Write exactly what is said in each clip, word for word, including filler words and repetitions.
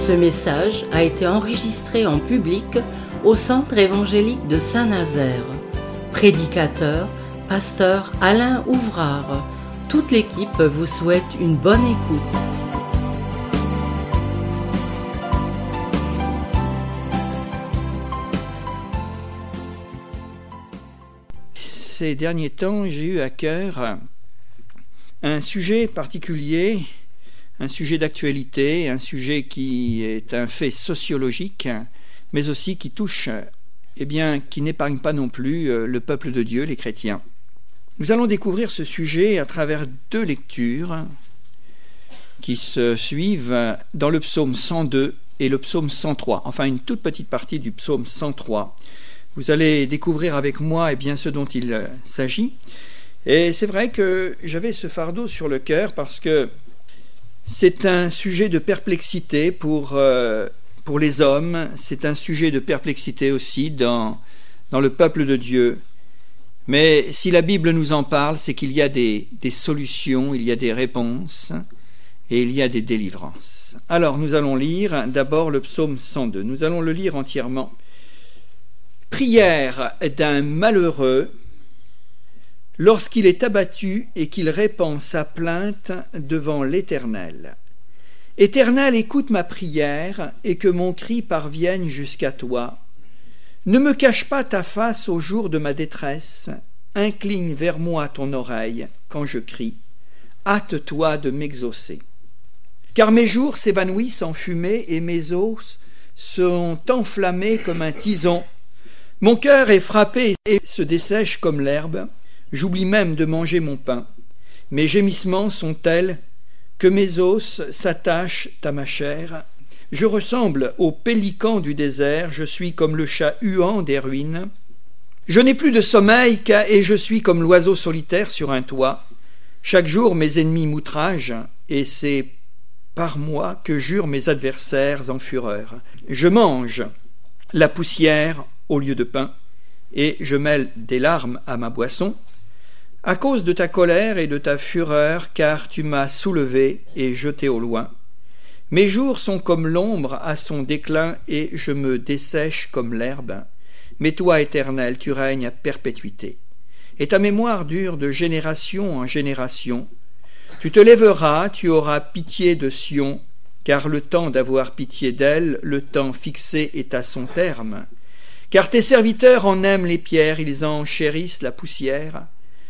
Ce message a été enregistré en public au Centre évangélique de Saint-Nazaire. Prédicateur, pasteur Alain Ouvrard. Toute l'équipe vous souhaite une bonne écoute. Ces derniers temps, j'ai eu à cœur un sujet particulier, un sujet d'actualité, un sujet qui est un fait sociologique, mais aussi qui touche, eh bien, qui n'épargne pas non plus le peuple de Dieu, les chrétiens. Nous allons découvrir ce sujet à travers deux lectures qui se suivent dans le psaume cent deux et le psaume cent trois, enfin une toute petite partie du psaume cent trois. Vous allez découvrir avec moi eh bien, ce dont il s'agit. Et c'est vrai que j'avais ce fardeau sur le cœur parce que c'est un sujet de perplexité pour, euh, pour les hommes, c'est un sujet de perplexité aussi dans, dans le peuple de Dieu. Mais si la Bible nous en parle, c'est qu'il y a des, des solutions, il y a des réponses et il y a des délivrances. Alors nous allons lire d'abord le psaume cent deux. Nous allons le lire entièrement. Prière d'un malheureux lorsqu'il est abattu et qu'il répand sa plainte devant l'Éternel. Éternel, écoute ma prière et que mon cri parvienne jusqu'à toi. Ne me cache pas ta face au jour de ma détresse. Incline vers moi ton oreille quand je crie. Hâte-toi de m'exaucer. Car mes jours s'évanouissent en fumée et mes os sont enflammés comme un tison. Mon cœur est frappé et se dessèche comme l'herbe. J'oublie même de manger mon pain. Mes gémissements sont tels que mes os s'attachent à ma chair. Je ressemble au pélican du désert, je suis comme le chat huant des ruines. Je n'ai plus de sommeil et je suis comme l'oiseau solitaire sur un toit. Chaque jour mes ennemis m'outragent et c'est par moi que jurent mes adversaires en fureur. Je mange la poussière au lieu de pain, et je mêle des larmes à ma boisson, à cause de ta colère et de ta fureur, car tu m'as soulevé et jeté au loin. Mes jours sont comme l'ombre à son déclin, et je me dessèche comme l'herbe. Mais toi, Éternel, tu règnes à perpétuité, et ta mémoire dure de génération en génération. Tu te lèveras, tu auras pitié de Sion, car le temps d'avoir pitié d'elle, le temps fixé est à son terme. Car tes serviteurs en aiment les pierres, ils en chérissent la poussière.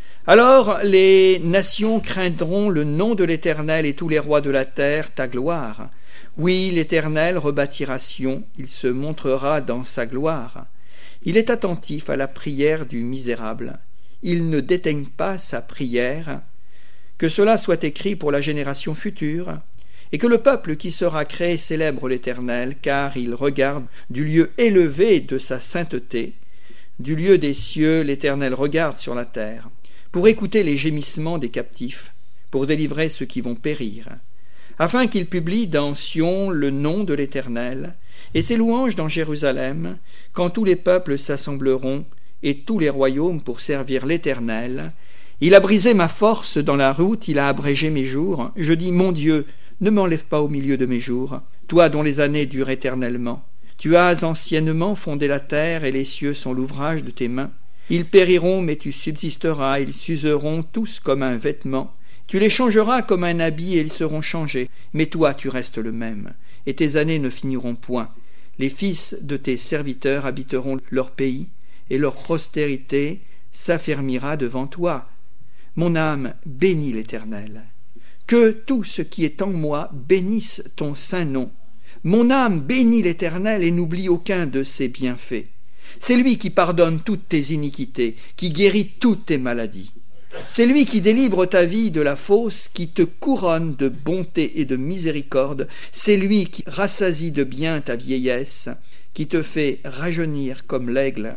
Alors les nations craindront le nom de l'Éternel et tous les rois de la terre ta gloire. Oui, l'Éternel rebâtira Sion, il se montrera dans sa gloire. Il est attentif à la prière du misérable. Il ne dédaigne pas sa prière. Que cela soit écrit pour la génération future. Et que le peuple qui sera créé célèbre l'Éternel, car il regarde du lieu élevé de sa sainteté. Du lieu des cieux, l'Éternel regarde sur la terre, pour écouter les gémissements des captifs, pour délivrer ceux qui vont périr, afin qu'il publie dans Sion le nom de l'Éternel, et ses louanges dans Jérusalem, quand tous les peuples s'assembleront, et tous les royaumes pour servir l'Éternel. Il a brisé ma force dans la route, il a abrégé mes jours. Je dis, mon Dieu, ne m'enlève pas au milieu de mes jours, toi dont les années durent éternellement. Tu as anciennement fondé la terre, et les cieux sont l'ouvrage de tes mains. Ils périront, mais tu subsisteras, ils s'useront tous comme un vêtement. Tu les changeras comme un habit, et ils seront changés. Mais toi, tu restes le même, et tes années ne finiront point. Les fils de tes serviteurs habiteront leur pays, et leur postérité s'affermira devant toi. Mon âme bénit l'Éternel. Que tout ce qui est en moi bénisse ton saint nom. Mon âme bénit l'Éternel et n'oublie aucun de ses bienfaits. C'est lui qui pardonne toutes tes iniquités, qui guérit toutes tes maladies. C'est lui qui délivre ta vie de la fosse, qui te couronne de bonté et de miséricorde. C'est lui qui rassasie de bien ta vieillesse, qui te fait rajeunir comme l'aigle.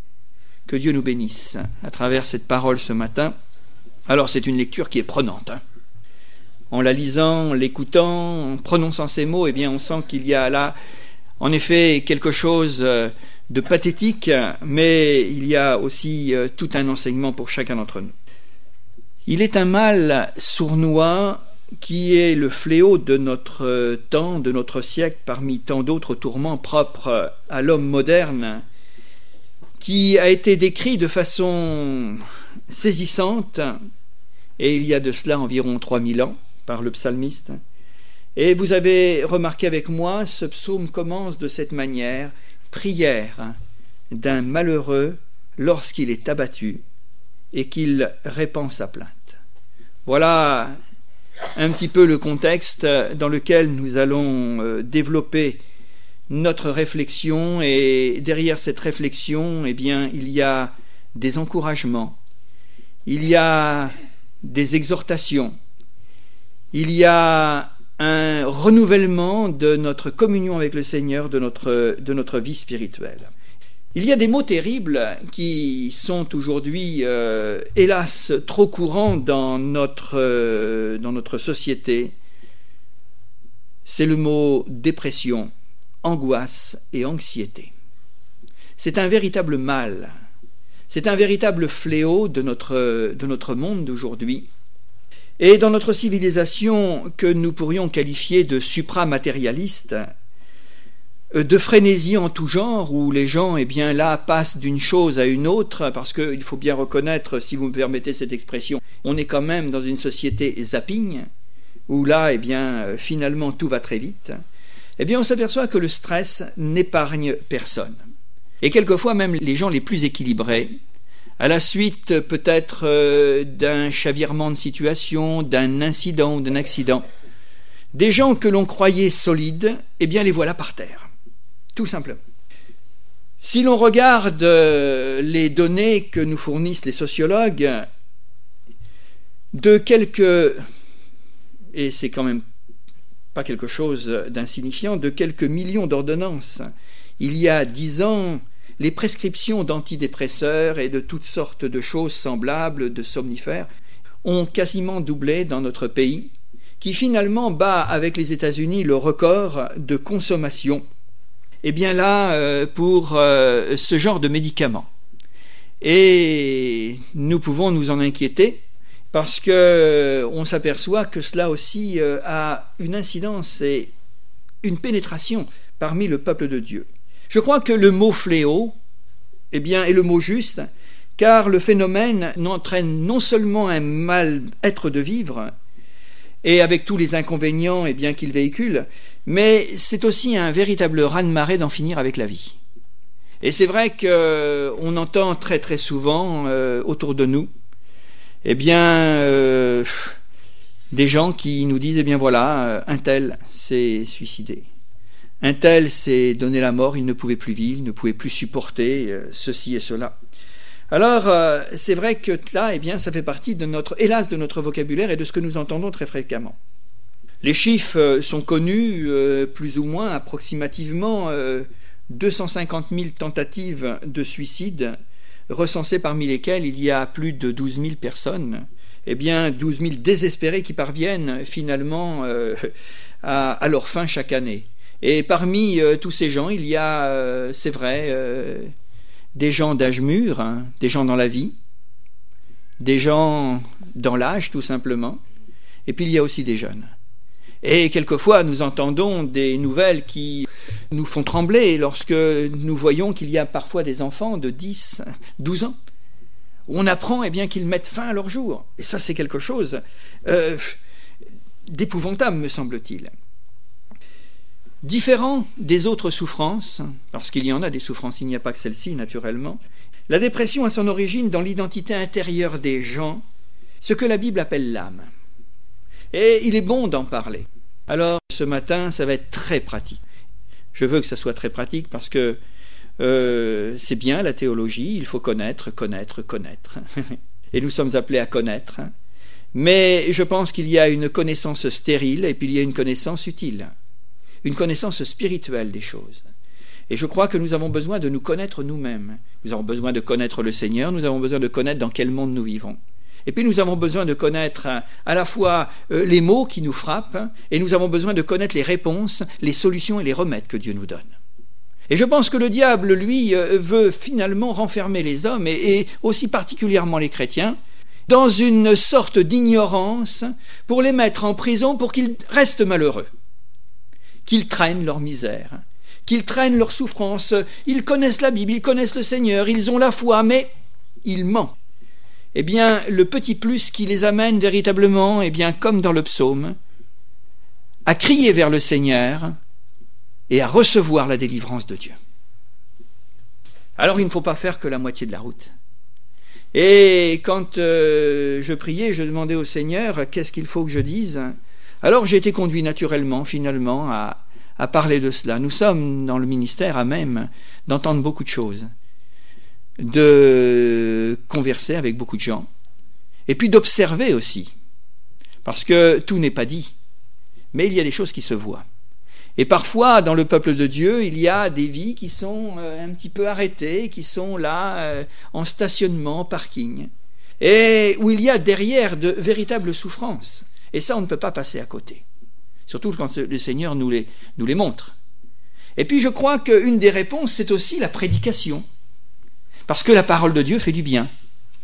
Que Dieu nous bénisse à travers cette parole ce matin. Alors c'est une lecture qui est prenante, hein. En la lisant, en l'écoutant, en prononçant ces mots, eh bien, on sent qu'il y a là, en effet, quelque chose de pathétique, mais il y a aussi tout un enseignement pour chacun d'entre nous. Il est un mal sournois qui est le fléau de notre temps, de notre siècle, parmi tant d'autres tourments propres à l'homme moderne, qui a été décrit de façon saisissante, et il y a de cela environ trois mille ans, par le psalmiste. Et vous avez remarqué avec moi, ce psaume commence de cette manière: prière d'un malheureux lorsqu'il est abattu et qu'il répand sa plainte. Voilà un petit peu le contexte dans lequel nous allons développer notre réflexion, et derrière cette réflexion, eh bien, il y a des encouragements, il y a des exhortations, il y a un renouvellement de notre communion avec le Seigneur, de notre, de notre vie spirituelle. Il y a des mots terribles qui sont aujourd'hui, euh, hélas, trop courants dans notre, euh, dans notre société. C'est le mot dépression, angoisse et anxiété. C'est un véritable mal, c'est un véritable fléau de notre, de notre monde d'aujourd'hui. Et dans notre civilisation que nous pourrions qualifier de supramatérialiste, de frénésie en tout genre, où les gens, eh bien, là, passent d'une chose à une autre, parce qu'il faut bien reconnaître, si vous me permettez cette expression, on est quand même dans une société zapping, où là, eh bien, finalement, tout va très vite. Eh bien, on s'aperçoit que le stress n'épargne personne. Et quelquefois, même les gens les plus équilibrés, à la suite peut-être euh, d'un chavirement de situation, d'un incident ou d'un accident, des gens que l'on croyait solides, eh bien, les voilà par terre. Tout simplement. Si l'on regarde les données que nous fournissent les sociologues, de quelques, et c'est quand même pas quelque chose d'insignifiant, de quelques millions d'ordonnances, il y a dix ans, les prescriptions d'antidépresseurs et de toutes sortes de choses semblables, de somnifères, ont quasiment doublé dans notre pays, qui finalement bat avec les États-Unis le record de consommation, eh bien là, euh, pour euh, ce genre de médicaments. Et nous pouvons nous en inquiéter, parce que euh, on s'aperçoit que cela aussi euh, a une incidence et une pénétration parmi le peuple de Dieu. Je crois que le mot fléau, eh bien, est le mot juste, car le phénomène n'entraîne non seulement un mal-être de vivre, et avec tous les inconvénients, eh bien, qu'il véhicule, mais c'est aussi un véritable raz-de-marée d'en finir avec la vie. Et c'est vrai qu'on entend très très souvent euh, autour de nous, eh bien, euh, des gens qui nous disent, eh bien voilà, un tel s'est suicidé. Un tel s'est donné la mort, il ne pouvait plus vivre, il ne pouvait plus supporter euh, ceci et cela. Alors, euh, c'est vrai que là, eh bien, ça fait partie de notre, hélas, de notre vocabulaire et de ce que nous entendons très fréquemment. Les chiffres euh, sont connus, euh, plus ou moins approximativement, euh, deux cent cinquante mille tentatives de suicide recensées, parmi lesquelles il y a plus de douze mille personnes, eh bien, douze mille désespérés qui parviennent finalement euh, à, à leur fin chaque année. Et parmi euh, tous ces gens, il y a, euh, c'est vrai, euh, des gens d'âge mûr, hein, des gens dans la vie, des gens dans l'âge tout simplement, et puis il y a aussi des jeunes. Et quelquefois nous entendons des nouvelles qui nous font trembler lorsque nous voyons qu'il y a parfois des enfants de dix, douze ans, où on apprend eh bien, qu'ils mettent fin à leur jour. Et ça c'est quelque chose euh, d'épouvantable, me semble-t-il. Différent des autres souffrances, parce qu'il y en a des souffrances, il n'y a pas que celle-ci naturellement, la dépression a son origine dans l'identité intérieure des gens, ce que la Bible appelle l'âme. Et il est bon d'en parler. Alors ce matin, ça va être très pratique. Je veux que ça soit très pratique parce que euh, c'est bien la théologie, il faut connaître, connaître, connaître. Et nous sommes appelés à connaître. Mais je pense qu'il y a une connaissance stérile et puis il y a une connaissance utile. Une connaissance spirituelle des choses. Et je crois que nous avons besoin de nous connaître nous-mêmes. Nous avons besoin de connaître le Seigneur, nous avons besoin de connaître dans quel monde nous vivons. Et puis nous avons besoin de connaître à la fois les mots qui nous frappent, et nous avons besoin de connaître les réponses, les solutions et les remèdes que Dieu nous donne. Et je pense que le diable, lui, veut finalement renfermer les hommes, et, et aussi particulièrement les chrétiens, dans une sorte d'ignorance, pour les mettre en prison pour qu'ils restent malheureux, qu'ils traînent leur misère, qu'ils traînent leur souffrance. Ils connaissent la Bible, ils connaissent le Seigneur, ils ont la foi, mais ils mentent. Eh bien, le petit plus qui les amène véritablement, eh bien, comme dans le psaume, à crier vers le Seigneur et à recevoir la délivrance de Dieu. Alors, il ne faut pas faire que la moitié de la route. Et quand euh, je priais, je demandais au Seigneur qu'est-ce qu'il faut que je dise. Alors j'ai été conduit naturellement, finalement, à, à parler de cela. Nous sommes dans le ministère à même d'entendre beaucoup de choses, de converser avec beaucoup de gens, et puis d'observer aussi, parce que tout n'est pas dit, mais il y a des choses qui se voient. Et parfois, dans le peuple de Dieu, il y a des vies qui sont euh, un petit peu arrêtées, qui sont là euh, en stationnement, en parking, et où il y a derrière de véritables souffrances. Et ça, on ne peut pas passer à côté, surtout quand le Seigneur nous les, nous les montre. Et puis, je crois qu'une des réponses, c'est aussi la prédication, parce que la parole de Dieu fait du bien.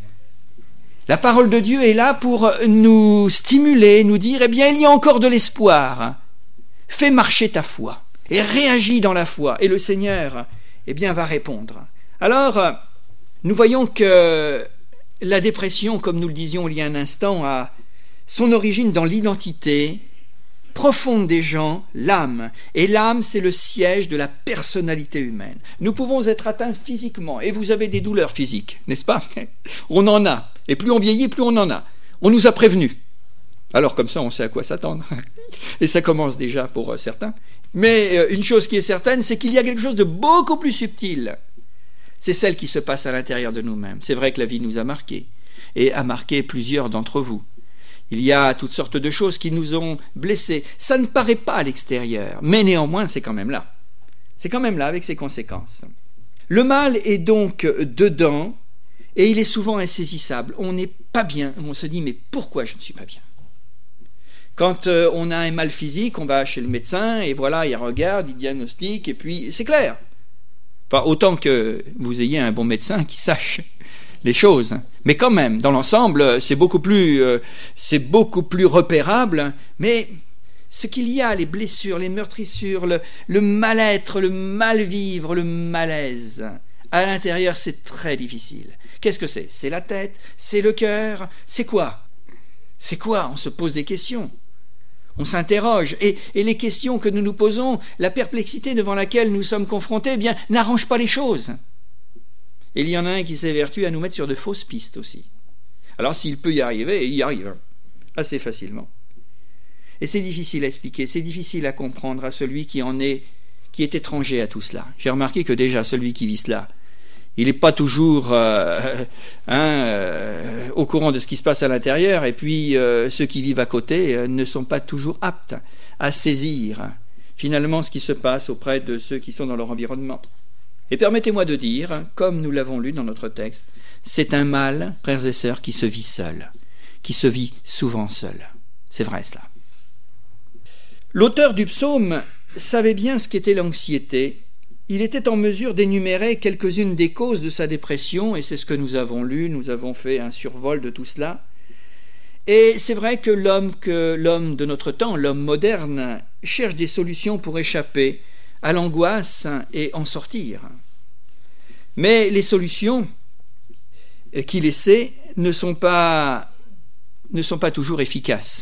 La parole de Dieu est là pour nous stimuler, nous dire, eh bien, il y a encore de l'espoir. Fais marcher ta foi et réagis dans la foi, et le Seigneur eh bien, va répondre. Alors, nous voyons que la dépression, comme nous le disions il y a un instant, a son origine dans l'identité profonde des gens, l'âme. Et l'âme, c'est le siège de la personnalité humaine. Nous pouvons être atteints physiquement, et vous avez des douleurs physiques, n'est-ce pas? On en a, et plus on vieillit, plus on en a. On nous a prévenus. Alors comme ça, on sait à quoi s'attendre. Et ça commence déjà pour certains. Mais une chose qui est certaine, c'est qu'il y a quelque chose de beaucoup plus subtil. C'est celle qui se passe à l'intérieur de nous-mêmes. C'est vrai que la vie nous a marqués, et a marqué plusieurs d'entre vous. Il y a toutes sortes de choses qui nous ont blessés. Ça ne paraît pas à l'extérieur, mais néanmoins, c'est quand même là. C'est quand même là avec ses conséquences. Le mal est donc dedans, et il est souvent insaisissable. On n'est pas bien. On se dit, mais pourquoi je ne suis pas bien? Quand euh, on a un mal physique, on va chez le médecin, et voilà, il regarde, il diagnostique, et puis c'est clair. Enfin, autant que vous ayez un bon médecin qui sache les choses. Mais quand même, dans l'ensemble, c'est beaucoup plus, euh, c'est beaucoup plus repérable. Mais ce qu'il y a, les blessures, les meurtrissures, le, le mal-être, le mal-vivre, le malaise, à l'intérieur, c'est très difficile. Qu'est-ce que c'est? C'est la tête, c'est le cœur, c'est quoi? C'est quoi? On se pose des questions. On s'interroge, et, et les questions que nous nous posons, la perplexité devant laquelle nous sommes confrontés, eh bien, n'arrange pas les choses. Et il y en a un qui s'évertue à nous mettre sur de fausses pistes aussi. Alors s'il peut y arriver, il y arrive, assez facilement. Et c'est difficile à expliquer, c'est difficile à comprendre à celui qui en est, qui est étranger à tout cela. J'ai remarqué que déjà, celui qui vit cela, il n'est pas toujours euh, hein, euh, au courant de ce qui se passe à l'intérieur, et puis euh, ceux qui vivent à côté euh, ne sont pas toujours aptes à saisir finalement ce qui se passe auprès de ceux qui sont dans leur environnement. Et permettez-moi de dire, comme nous l'avons lu dans notre texte, c'est un mal, frères et sœurs, qui se vit seul, qui se vit souvent seul. C'est vrai cela. L'auteur du psaume savait bien ce qu'était l'anxiété. Il était en mesure d'énumérer quelques-unes des causes de sa dépression, et c'est ce que nous avons lu, nous avons fait un survol de tout cela. Et c'est vrai que l'homme, que l'homme de notre temps, l'homme moderne, cherche des solutions pour échapper à l'angoisse et en sortir. Mais les solutions qu'il essaie ne sont pas, ne sont pas toujours efficaces.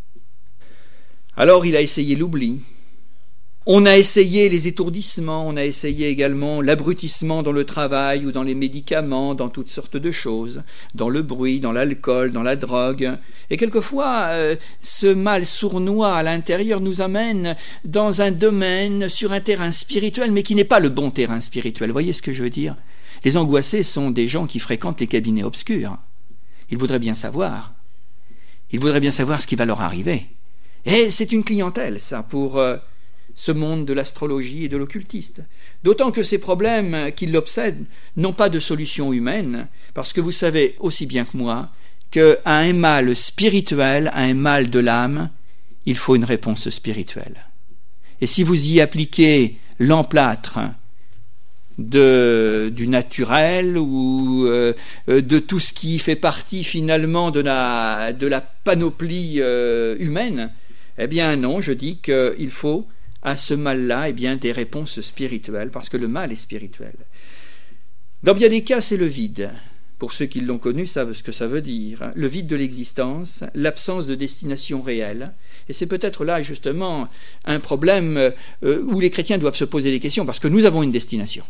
Alors il a essayé l'oubli. On a essayé les étourdissements, on a essayé également l'abrutissement dans le travail ou dans les médicaments, dans toutes sortes de choses, dans le bruit, dans l'alcool, dans la drogue. Et quelquefois, euh, ce mal sournois à l'intérieur nous amène dans un domaine, sur un terrain spirituel, mais qui n'est pas le bon terrain spirituel. Vous voyez ce que je veux dire? Les angoissés sont des gens qui fréquentent les cabinets obscurs. Ils voudraient bien savoir. Ils voudraient bien savoir ce qui va leur arriver. Et c'est une clientèle, ça, pour... Euh, ce monde de l'astrologie et de l'occultiste. D'autant que ces problèmes qui l'obsèdent n'ont pas de solution humaine, parce que vous savez aussi bien que moi qu'à un mal spirituel, à un mal de l'âme, il faut une réponse spirituelle. Et si vous y appliquez l'emplâtre de, du naturel ou euh, de tout ce qui fait partie finalement de la, de la panoplie euh, humaine, eh bien non, je dis qu'il faut à ce mal-là eh bien, des réponses spirituelles, parce que le mal est spirituel. Dans bien des cas, c'est le vide. Pour ceux qui l'ont connu savent ce que ça veut dire. Le vide de l'existence, l'absence de destination réelle. Et c'est peut-être là, justement, un problème euh, où les chrétiens doivent se poser des questions, parce que nous avons une destination.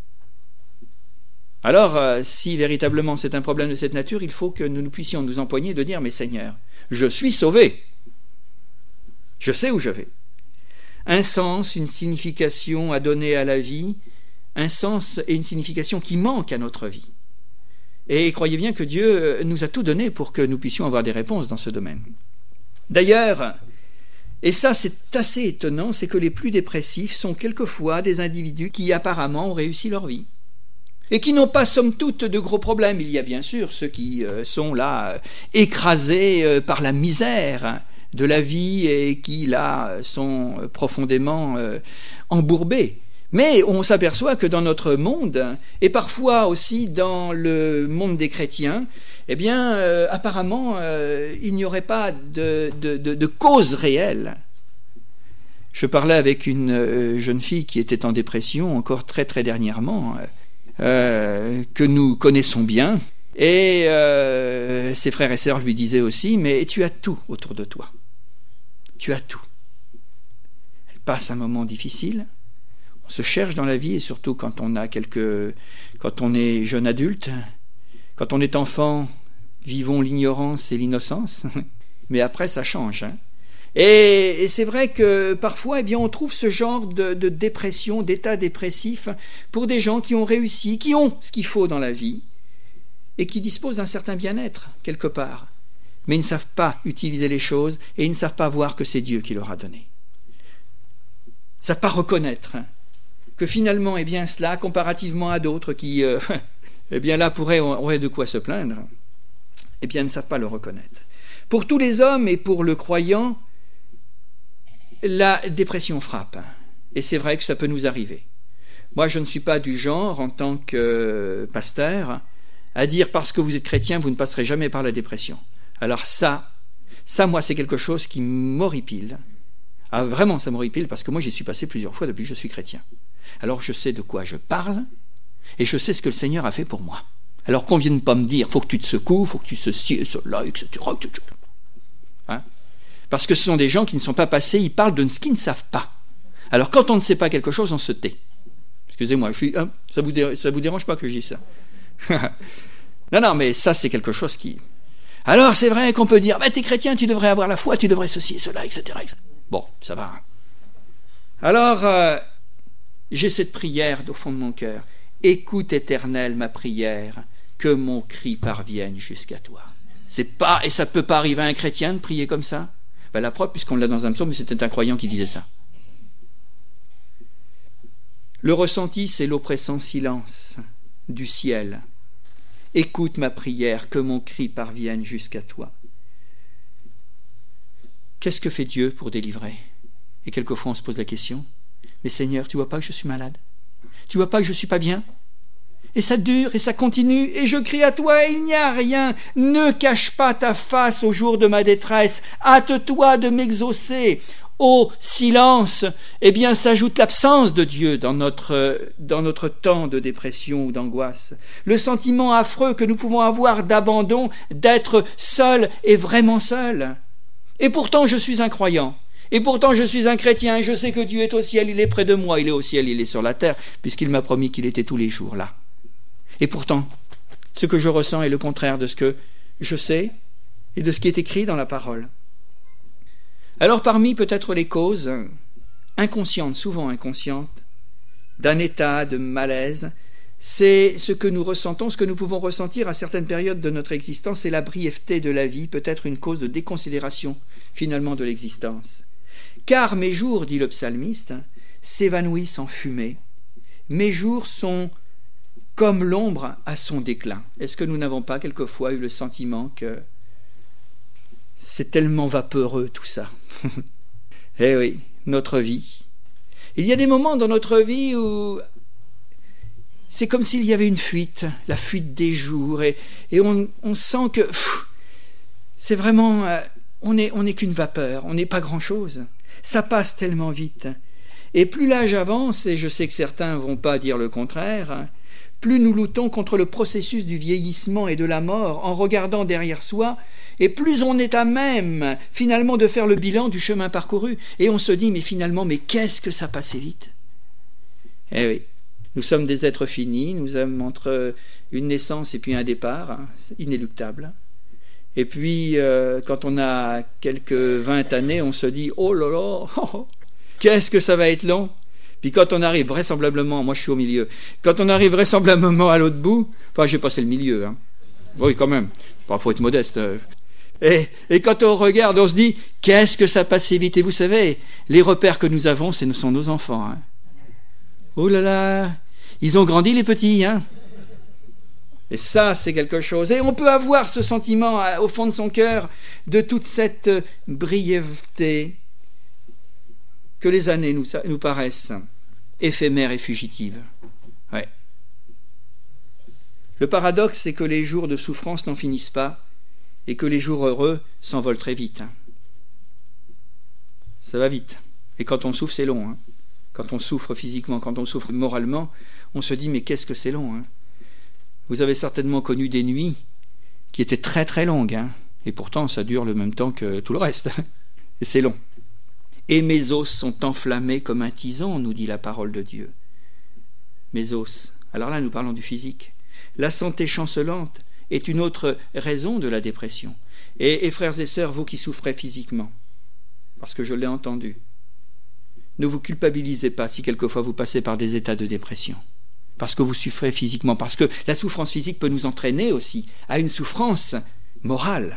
Alors, euh, si véritablement c'est un problème de cette nature, il faut que nous, nous puissions nous empoigner de dire « Mais Seigneur, je suis sauvé. Je sais où je vais. » Un sens, une signification à donner à la vie, un sens et une signification qui manquent à notre vie. Et croyez bien que Dieu nous a tout donné pour que nous puissions avoir des réponses dans ce domaine. D'ailleurs, et ça c'est assez étonnant, c'est que les plus dépressifs sont quelquefois des individus qui apparemment ont réussi leur vie. Et qui n'ont pas, somme toute, de gros problèmes. Il y a bien sûr ceux qui euh, sont là, euh, écrasés euh, par la misère de la vie et qui, là, sont euh, profondément euh, embourbés. Mais on s'aperçoit que dans notre monde, et parfois aussi dans le monde des chrétiens, eh bien, euh, apparemment, euh, il n'y aurait pas de, de, de, de cause réelle. Je parlais avec une euh, jeune fille qui était en dépression, encore très très dernièrement, euh, Euh, que nous connaissons bien, et euh, ses frères et sœurs lui disaient aussi, mais tu as tout autour de toi, tu as tout. Elle passe un moment difficile, on se cherche dans la vie, et surtout quand on a quelques, quand on est jeune adulte, quand on est enfant, vivons l'ignorance et l'innocence, mais après ça change, hein. Et, et c'est vrai que parfois eh bien, on trouve ce genre de, de dépression, d'état dépressif pour des gens qui ont réussi, qui ont ce qu'il faut dans la vie et qui disposent d'un certain bien-être quelque part, mais ils ne savent pas utiliser les choses et ils ne savent pas voir que c'est Dieu qui leur a donné. Ils ne savent pas reconnaître que finalement eh bien, cela, comparativement à d'autres qui euh, eh bien, là pourraient, auraient de quoi se plaindre, eh bien, ne savent pas le reconnaître. Pour tous les hommes et pour le croyant, la dépression frappe, et c'est vrai que ça peut nous arriver. Moi, je ne suis pas du genre, en tant que pasteur, à dire parce que vous êtes chrétien, vous ne passerez jamais par la dépression. Alors ça, ça, moi, c'est quelque chose qui m'horripile. Ah, vraiment, ça m'horripile, parce que moi, j'y suis passé plusieurs fois depuis que je suis chrétien. Alors, je sais de quoi je parle, et je sais ce que le Seigneur a fait pour moi. Alors qu'on ne vienne pas me dire, faut que tu te secoues, faut que tu ceci, cela, et cetera. Hein? Parce que ce sont des gens qui ne sont pas passés, ils parlent de ce qu'ils ne savent pas. Alors quand on ne sait pas quelque chose, on se tait. Excusez-moi, je suis, hein, ça vous dé, ça vous dérange pas que je dise ça? Non, non, mais ça c'est quelque chose qui... Alors c'est vrai qu'on peut dire, bah, t'es chrétien, tu devrais avoir la foi, tu devrais ceci et cela, et cetera et cetera. Bon, ça va. Alors, euh, j'ai cette prière au fond de mon cœur. Écoute, Éternel, ma prière, que mon cri parvienne jusqu'à toi. C'est pas, et ça peut pas arriver à un chrétien de prier comme ça? Ben, la preuve, puisqu'on l'a dans un psaume, mais c'était un croyant qui disait ça. Le ressenti, c'est l'oppressant silence du ciel. Écoute ma prière, que mon cri parvienne jusqu'à toi. Qu'est-ce que fait Dieu pour délivrer? Et quelquefois on se pose la question, mais Seigneur, tu vois pas que je suis malade? Tu vois pas que je suis pas bien? Et ça dure, et ça continue, et je crie à toi, et il n'y a rien. Ne cache pas ta face au jour de ma détresse. Hâte-toi de m'exaucer. Au silence, eh bien, s'ajoute l'absence de Dieu dans notre, dans notre temps de dépression ou d'angoisse. Le sentiment affreux que nous pouvons avoir d'abandon, d'être seul et vraiment seul. Et pourtant, je suis un croyant. Et pourtant, je suis un chrétien, et je sais que Dieu est au ciel, il est près de moi, il est au ciel, il est sur la terre, puisqu'il m'a promis qu'il était tous les jours là. Et pourtant, ce que je ressens est le contraire de ce que je sais et de ce qui est écrit dans la parole. Alors, parmi peut-être les causes inconscientes, souvent inconscientes, d'un état de malaise, c'est ce que nous ressentons, ce que nous pouvons ressentir à certaines périodes de notre existence, c'est la brièveté de la vie, peut-être une cause de déconsidération finalement de l'existence. Car mes jours, dit le psalmiste, s'évanouissent en fumée. Mes jours sont comme l'ombre à son déclin. Est-ce que nous n'avons pas quelquefois eu le sentiment que c'est tellement vaporeux tout ça? Eh oui, notre vie. Il y a des moments dans notre vie où c'est comme s'il y avait une fuite, la fuite des jours, et, et on, on sent que pff, c'est vraiment, euh, on n'est on n'est qu'une vapeur, on n'est pas grand-chose. Ça passe tellement vite. Et plus l'âge avance, et je sais que certains ne vont pas dire le contraire, plus nous luttons contre le processus du vieillissement et de la mort en regardant derrière soi, et plus on est à même finalement de faire le bilan du chemin parcouru. Et on se dit, mais finalement, mais qu'est-ce que ça passait vite? Eh oui, nous sommes des êtres finis, nous sommes entre une naissance et puis un départ, hein, c'est inéluctable. Et puis, euh, quand on a quelques vingt années, on se dit, oh là là, oh, oh, qu'est-ce que ça va être long? Puis quand on arrive vraisemblablement, moi je suis au milieu, quand on arrive vraisemblablement à l'autre bout, enfin j'ai passé le milieu, hein. Oui quand même, il faut être modeste. Et, et quand on regarde, on se dit, qu'est-ce que ça passait vite? Et vous savez, les repères que nous avons, ce sont nos enfants. Hein. Oh là là, ils ont grandi les petits, hein. Et ça, c'est quelque chose. Et on peut avoir ce sentiment au fond de son cœur de toute cette brièveté que les années nous, nous paraissent éphémères et fugitives. Ouais. Le paradoxe, c'est que les jours de souffrance n'en finissent pas et que les jours heureux s'envolent très vite. Ça va vite. Et quand on souffre, c'est long. Hein. Quand on souffre physiquement, quand on souffre moralement, on se dit, mais qu'est-ce que c'est long, hein. Vous avez certainement connu des nuits qui étaient très très longues, hein, et pourtant ça dure le même temps que tout le reste, et c'est long. Et mes os sont enflammés comme un tison, nous dit la parole de Dieu. Mes os. Alors là, nous parlons du physique. La santé chancelante est une autre raison de la dépression. Et, et frères et sœurs, vous qui souffrez physiquement, parce que je l'ai entendu, ne vous culpabilisez pas si quelquefois vous passez par des états de dépression. Parce que vous souffrez physiquement, parce que la souffrance physique peut nous entraîner aussi à une souffrance morale.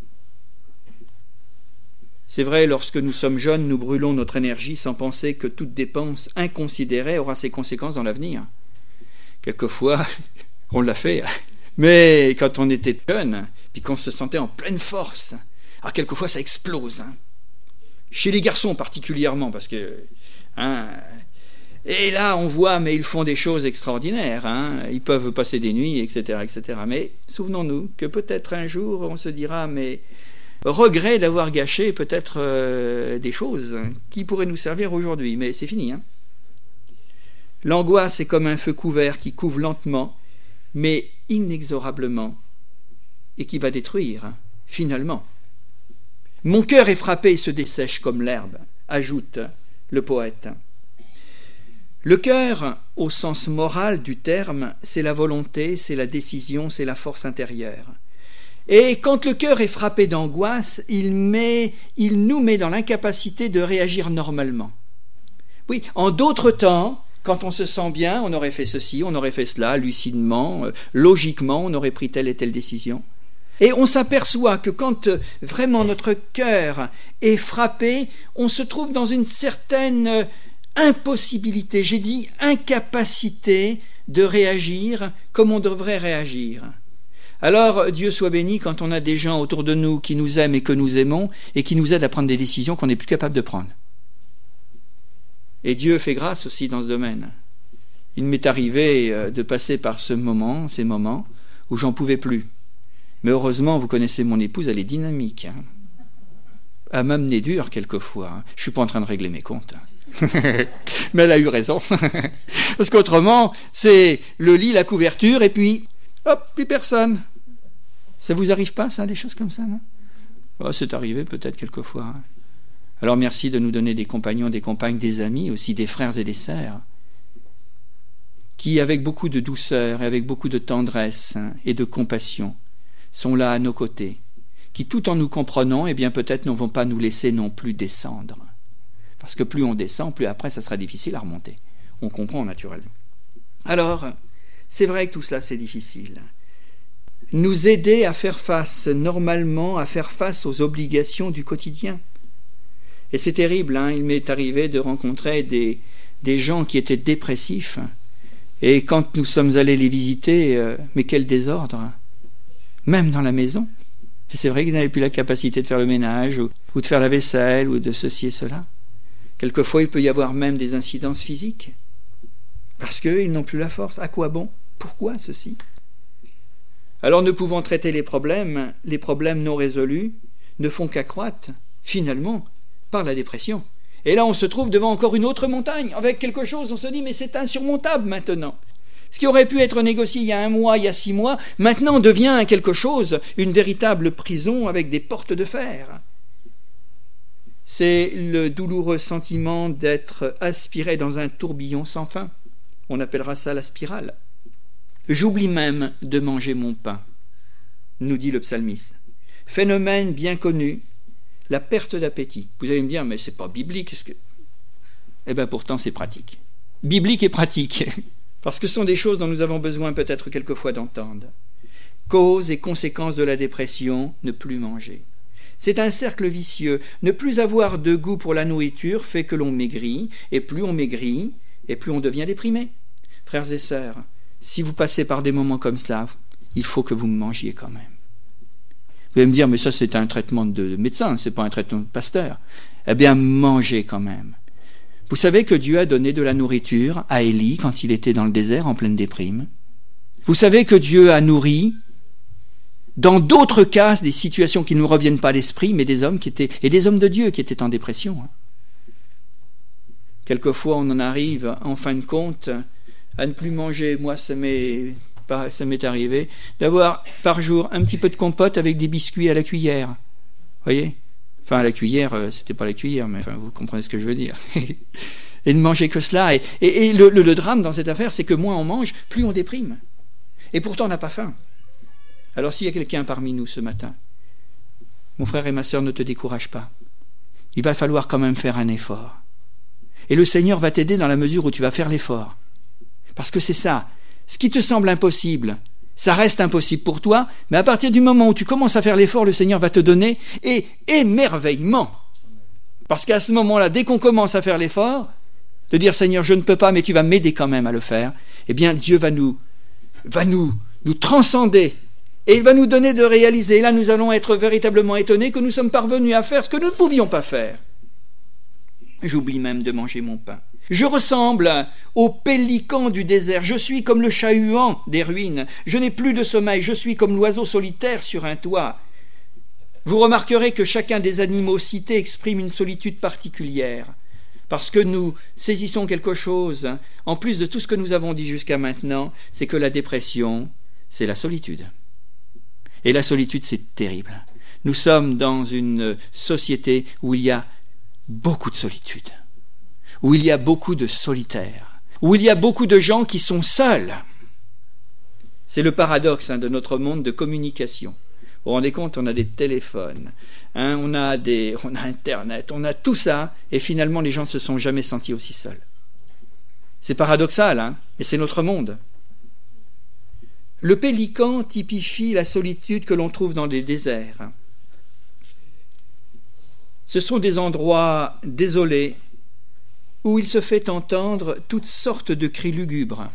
C'est vrai, lorsque nous sommes jeunes, nous brûlons notre énergie sans penser que toute dépense inconsidérée aura ses conséquences dans l'avenir. Quelquefois, on l'a fait, mais quand on était jeune, puis qu'on se sentait en pleine force, alors quelquefois ça explose. Hein. Chez les garçons particulièrement, parce que... Hein, et là, on voit, mais ils font des choses extraordinaires. Hein. Ils peuvent passer des nuits, et cetera, et cetera. Mais souvenons-nous que peut-être un jour, on se dira, mais regret d'avoir gâché peut-être euh, des choses qui pourraient nous servir aujourd'hui. Mais c'est fini. Hein. L'angoisse est comme un feu couvert qui couve lentement, mais inexorablement, et qui va détruire, finalement. Mon cœur est frappé et se dessèche comme l'herbe, ajoute le poète. Le cœur, au sens moral du terme, c'est la volonté, c'est la décision, c'est la force intérieure. Et quand le cœur est frappé d'angoisse, il, met, il nous met dans l'incapacité de réagir normalement. Oui, en d'autres temps, quand on se sent bien, on aurait fait ceci, on aurait fait cela, lucidement, euh, logiquement, on aurait pris telle et telle décision. Et on s'aperçoit que quand euh, vraiment notre cœur est frappé, on se trouve dans une certaine... Euh, impossibilité, j'ai dit incapacité de réagir comme on devrait réagir. Alors, Dieu soit béni quand on a des gens autour de nous qui nous aiment et que nous aimons et qui nous aident à prendre des décisions qu'on n'est plus capable de prendre. Et Dieu fait grâce aussi dans ce domaine. Il m'est arrivé de passer par ce moment, ces moments où j'en pouvais plus. Mais heureusement, vous connaissez mon épouse, elle est dynamique. Hein. Elle m'amener dur quelquefois. Hein. Je ne suis pas en train de régler mes comptes. Mais elle a eu raison. Parce qu'autrement, c'est le lit, la couverture, et puis, hop, plus personne. Ça vous arrive pas, ça, des choses comme ça, non? Oh, c'est arrivé peut-être quelquefois. Hein. Alors merci de nous donner des compagnons, des compagnes, des amis, aussi des frères et des sœurs, qui, avec beaucoup de douceur et avec beaucoup de tendresse hein, et de compassion, sont là à nos côtés, qui, tout en nous comprenant, eh bien peut-être ne vont pas nous laisser non plus descendre. Parce que plus on descend, plus après, ça sera difficile à remonter. On comprend naturellement. Alors, c'est vrai que tout cela, c'est difficile. Nous aider à faire face, normalement, à faire face aux obligations du quotidien. Et c'est terrible, hein, il m'est arrivé de rencontrer des, des gens qui étaient dépressifs. Et quand nous sommes allés les visiter, euh, mais quel désordre, hein, même dans la maison. Et c'est vrai qu'ils n'avaient plus la capacité de faire le ménage, ou, ou de faire la vaisselle, ou de ceci et cela. Quelquefois, il peut y avoir même des incidences physiques. Parce qu'ils n'ont plus la force. À quoi bon? Pourquoi ceci? Alors ne pouvant traiter les problèmes, les problèmes non résolus ne font qu'accroître, finalement, par la dépression. Et là, on se trouve devant encore une autre montagne, avec quelque chose, on se dit, mais c'est insurmontable maintenant. Ce qui aurait pu être négocié il y a un mois, il y a six mois, maintenant devient quelque chose, une véritable prison avec des portes de fer. C'est le douloureux sentiment d'être aspiré dans un tourbillon sans fin. On appellera ça la spirale. J'oublie même de manger mon pain, nous dit le psalmiste. Phénomène bien connu, la perte d'appétit. Vous allez me dire, mais c'est pas biblique. Est-ce que... Eh bien pourtant c'est pratique. Biblique et pratique. Parce que ce sont des choses dont nous avons besoin peut-être quelquefois d'entendre. Cause et conséquence de la dépression, ne plus manger. C'est un cercle vicieux. Ne plus avoir de goût pour la nourriture fait que l'on maigrit, et plus on maigrit, et plus on devient déprimé. Frères et sœurs, si vous passez par des moments comme cela, il faut que vous mangiez quand même. Vous allez me dire, mais ça c'est un traitement de médecin, c'est pas un traitement de pasteur. Eh bien, mangez quand même. Vous savez que Dieu a donné de la nourriture à Élie quand il était dans le désert en pleine déprime. Vous savez que Dieu a nourri, dans d'autres cas, des situations qui ne nous reviennent pas à l'esprit, mais des hommes qui étaient, et des hommes de Dieu qui étaient en dépression. Quelquefois, on en arrive, en fin de compte, à ne plus manger. Moi, ça m'est, ça m'est arrivé d'avoir par jour un petit peu de compote avec des biscuits à la cuillère. Vous voyez ? Enfin, à la cuillère, c'était pas la cuillère, mais enfin, vous comprenez ce que je veux dire. Et ne manger que cela. Et, et, et le, le, le drame dans cette affaire, c'est que moins on mange, plus on déprime. Et pourtant, on n'a pas faim. Alors, s'il y a quelqu'un parmi nous ce matin, mon frère et ma sœur, ne te décourage pas. Il va falloir quand même faire un effort. Et le Seigneur va t'aider dans la mesure où tu vas faire l'effort. Parce que c'est ça. Ce qui te semble impossible, ça reste impossible pour toi, mais à partir du moment où tu commences à faire l'effort, le Seigneur va te donner et émerveillement. Parce qu'à ce moment-là, dès qu'on commence à faire l'effort, de dire Seigneur, je ne peux pas, mais tu vas m'aider quand même à le faire, eh bien Dieu va nous, va nous, nous transcender et il va nous donner de réaliser. Et là, nous allons être véritablement étonnés que nous sommes parvenus à faire ce que nous ne pouvions pas faire. J'oublie même de manger mon pain. Je ressemble au pélican du désert, je suis comme le chat-huant des ruines, je n'ai plus de sommeil, je suis comme l'oiseau solitaire sur un toit. Vous remarquerez que chacun des animaux cités exprime une solitude particulière, parce que nous saisissons quelque chose, en plus de tout ce que nous avons dit jusqu'à maintenant, c'est que la dépression, c'est la solitude. Et la solitude, c'est terrible. Nous sommes dans une société où il y a beaucoup de solitude, où il y a beaucoup de solitaires, où il y a beaucoup de gens qui sont seuls. C'est le paradoxe hein, de notre monde de communication. Vous vous rendez compte, on a des téléphones, hein, on a des, on a Internet, on a tout ça, et finalement les gens ne se sont jamais sentis aussi seuls. C'est paradoxal, hein, mais c'est notre monde. Le pélican typifie la solitude que l'on trouve dans les déserts. Ce sont des endroits désolés où il se fait entendre toutes sortes de cris lugubres.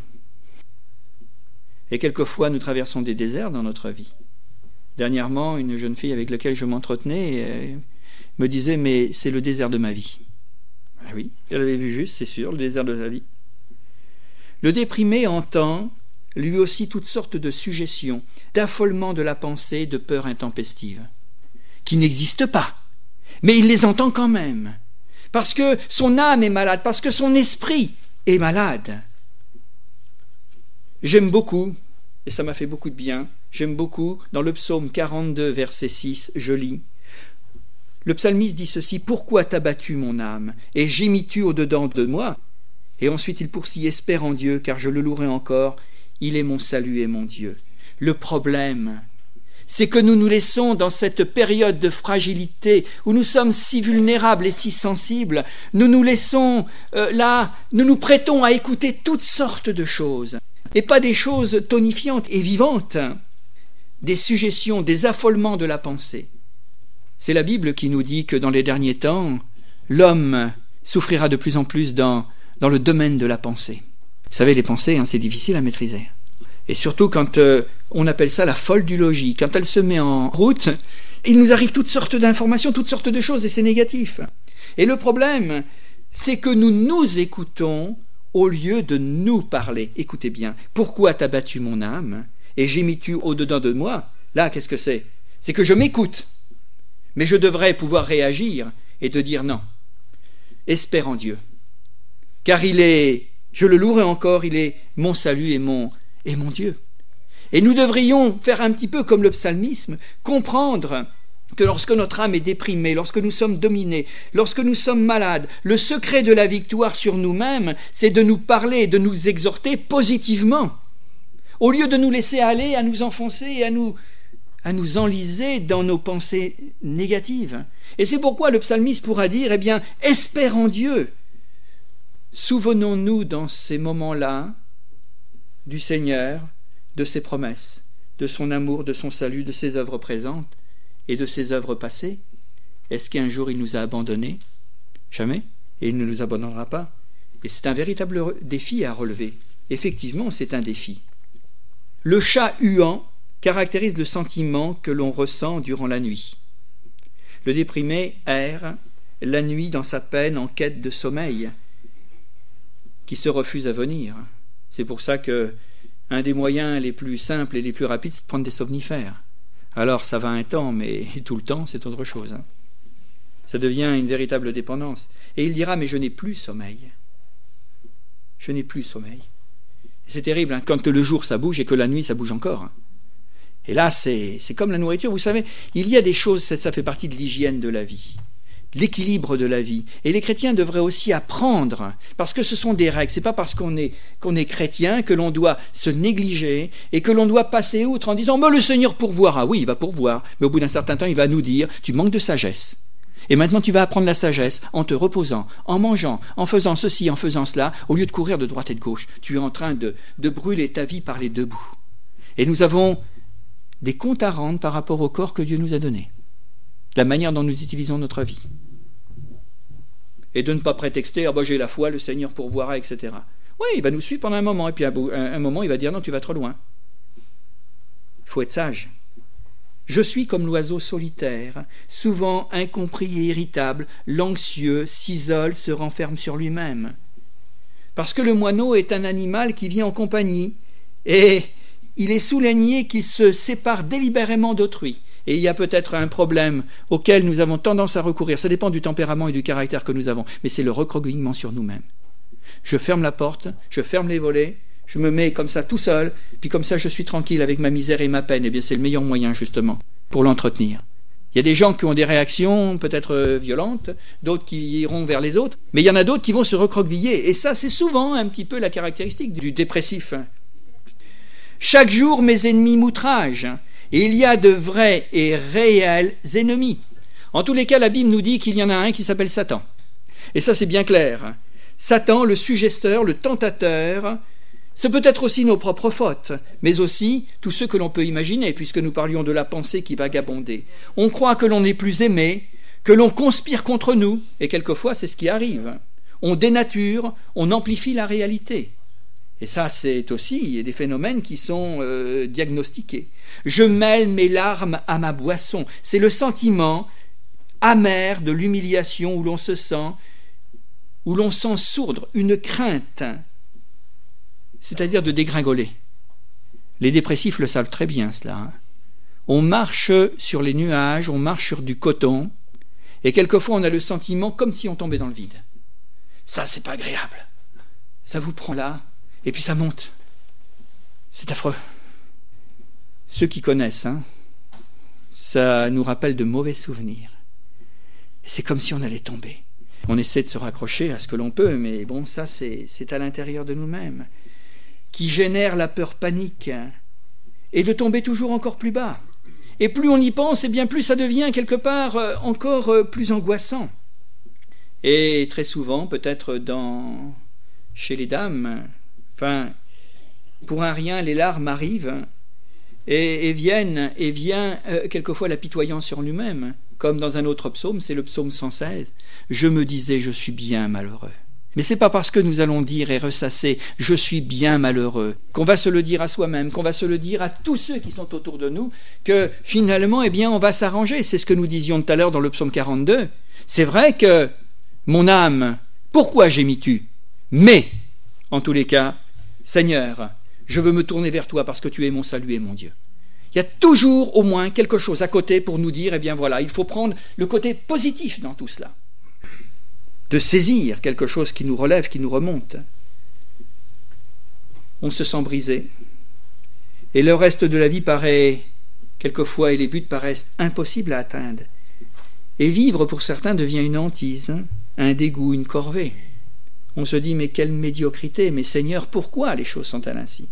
Et quelquefois, nous traversons des déserts dans notre vie. Dernièrement, une jeune fille avec laquelle je m'entretenais me disait « mais c'est le désert de ma vie ». Ah oui, elle avait vu juste, c'est sûr, le désert de sa vie. Le déprimé entend lui aussi toutes sortes de suggestions, d'affolement de la pensée, de peur intempestive, qui n'existent pas. Mais il les entend quand même, parce que son âme est malade, parce que son esprit est malade. J'aime beaucoup, et ça m'a fait beaucoup de bien, j'aime beaucoup, dans le psaume quarante-deux, verset six, je lis, le psalmiste dit ceci, « Pourquoi t'as battu mon âme, et gémis-tu au-dedans de moi ?» Et ensuite il poursuit, « Espère en Dieu, car je le louerai encore, il est mon salut et mon Dieu. » Le problème, c'est que nous nous laissons dans cette période de fragilité où nous sommes si vulnérables et si sensibles, nous nous laissons euh, là, nous nous prêtons à écouter toutes sortes de choses, et pas des choses tonifiantes et vivantes, des suggestions, des affolements de la pensée. C'est la Bible qui nous dit que dans les derniers temps, l'homme souffrira de plus en plus dans, dans le domaine de la pensée. Vous savez, les pensées, hein, c'est difficile à maîtriser. Et surtout quand euh, on appelle ça la folle du logis. Quand elle se met en route, il nous arrive toutes sortes d'informations, toutes sortes de choses, et c'est négatif. Et le problème, c'est que nous nous écoutons au lieu de nous parler. Écoutez bien, pourquoi t'as battu mon âme et gémis-tu au-dedans de moi? Là, qu'est-ce que c'est? C'est que je m'écoute, mais je devrais pouvoir réagir et de dire non. Espère en Dieu, car il est, je le louerai encore, il est mon salut et mon, et mon Dieu. Et nous devrions faire un petit peu comme le psalmisme, comprendre que lorsque notre âme est déprimée, lorsque nous sommes dominés, lorsque nous sommes malades, le secret de la victoire sur nous-mêmes, c'est de nous parler, de nous exhorter positivement, au lieu de nous laisser aller à nous enfoncer et à nous, à nous enliser dans nos pensées négatives. Et c'est pourquoi le psalmiste pourra dire, eh bien, espère en Dieu. Souvenons-nous dans ces moments-là du Seigneur, de ses promesses, de son amour, de son salut, de ses œuvres présentes et de ses œuvres passées. Est-ce qu'un jour il nous a abandonnés? Jamais. Et il ne nous abandonnera pas. Et c'est un véritable défi à relever. Effectivement, c'est un défi. Le chat huant caractérise le sentiment que l'on ressent durant la nuit. Le déprimé erre la nuit dans sa peine en quête de sommeil qui se refuse à venir. C'est pour ça que un des moyens les plus simples et les plus rapides, c'est de prendre des somnifères. Alors ça va un temps, mais tout le temps, c'est autre chose. Hein. Ça devient une véritable dépendance. Et il dira, mais je n'ai plus sommeil. Je n'ai plus sommeil. C'est terrible, hein, quand le jour ça bouge et que la nuit ça bouge encore. Hein. Et là, c'est, c'est comme la nourriture. Vous savez, il y a des choses, ça, ça fait partie de l'hygiène de la vie, de l'équilibre de la vie. Et les chrétiens devraient aussi apprendre, parce que ce sont des règles. C'est pas parce qu'on est, qu'on est chrétien que l'on doit se négliger et que l'on doit passer outre en disant « Mais le Seigneur pourvoira ». Oui, il va pourvoir, mais au bout d'un certain temps, il va nous dire « Tu manques de sagesse ». Et maintenant, tu vas apprendre la sagesse en te reposant, en mangeant, en faisant ceci, en faisant cela, au lieu de courir de droite et de gauche. Tu es en train de, de brûler ta vie par les deux bouts. Et nous avons des comptes à rendre par rapport au corps que Dieu nous a donné, la manière dont nous utilisons notre vie. Et de ne pas prétexter, ah ben j'ai la foi, le Seigneur pourvoira, et cetera. Oui, il va nous suivre pendant un moment, et puis un, un, un moment, il va dire non, tu vas trop loin. Il faut être sage. Je suis comme l'oiseau solitaire, souvent incompris et irritable, l'anxieux s'isole, se renferme sur lui-même. Parce que le moineau est un animal qui vit en compagnie, et il est souligné qu'il se sépare délibérément d'autrui. Et il y a peut-être un problème auquel nous avons tendance à recourir. Ça dépend du tempérament et du caractère que nous avons, mais c'est le recroquevillement sur nous-mêmes. Je ferme la porte, je ferme les volets, je me mets comme ça tout seul, puis comme ça je suis tranquille avec ma misère et ma peine. Eh bien c'est le meilleur moyen justement pour l'entretenir. Il y a des gens qui ont des réactions peut-être violentes, d'autres qui iront vers les autres, mais il y en a d'autres qui vont se recroqueviller. Et ça c'est souvent un petit peu la caractéristique du dépressif. Chaque jour mes ennemis m'outragent. Et il y a de vrais et réels ennemis. En tous les cas, la Bible nous dit qu'il y en a un qui s'appelle Satan. Et ça, c'est bien clair. Satan, le suggesteur, le tentateur, c'est peut-être aussi nos propres fautes, mais aussi tous ceux que l'on peut imaginer, puisque nous parlions de la pensée qui vagabondait. On croit que l'on est plus aimé, que l'on conspire contre nous, et quelquefois, c'est ce qui arrive. On dénature, on amplifie la réalité. Et ça, c'est aussi des phénomènes qui sont euh, diagnostiqués. Je mêle mes larmes à ma boisson. C'est le sentiment amer de l'humiliation où l'on se sent, où l'on sent sourdre, une crainte, c'est-à-dire de dégringoler. Les dépressifs le savent très bien, cela. Hein. On marche sur les nuages, on marche sur du coton, et quelquefois on a le sentiment comme si on tombait dans le vide. Ça, c'est pas agréable. Ça vous prend là. Et puis ça monte. C'est affreux. Ceux qui connaissent, hein, ça nous rappelle de mauvais souvenirs. C'est comme si on allait tomber. On essaie de se raccrocher à ce que l'on peut, mais bon, ça c'est, c'est à l'intérieur de nous-mêmes, qui génère la peur panique, et de tomber toujours encore plus bas. Et plus on y pense, et bien plus ça devient quelque part encore plus angoissant. Et très souvent, peut-être dans, chez les dames, enfin, pour un rien, les larmes arrivent et, et viennent, et vient euh, quelquefois l'apitoyant sur lui-même, comme dans un autre psaume, c'est le psaume cent seize. Je me disais, je suis bien malheureux. Mais c'est pas parce que nous allons dire et ressasser, je suis bien malheureux, qu'on va se le dire à soi-même, qu'on va se le dire à tous ceux qui sont autour de nous, que finalement, eh bien, on va s'arranger. C'est ce que nous disions tout à l'heure dans le psaume quarante-deux. C'est vrai que, mon âme, pourquoi gémis-tu? Mais En tous les cas, Seigneur, je veux me tourner vers toi parce que tu es mon salut et mon Dieu. Il y a toujours au moins quelque chose à côté pour nous dire, eh bien voilà, il faut prendre le côté positif dans tout cela. De saisir quelque chose qui nous relève, qui nous remonte. On se sent brisé. Et le reste de la vie paraît, quelquefois, et les buts paraissent impossibles à atteindre. Et vivre, pour certains, devient une hantise, un dégoût, une corvée. On se dit, mais quelle médiocrité, mais Seigneur, pourquoi les choses sont-elles ainsi?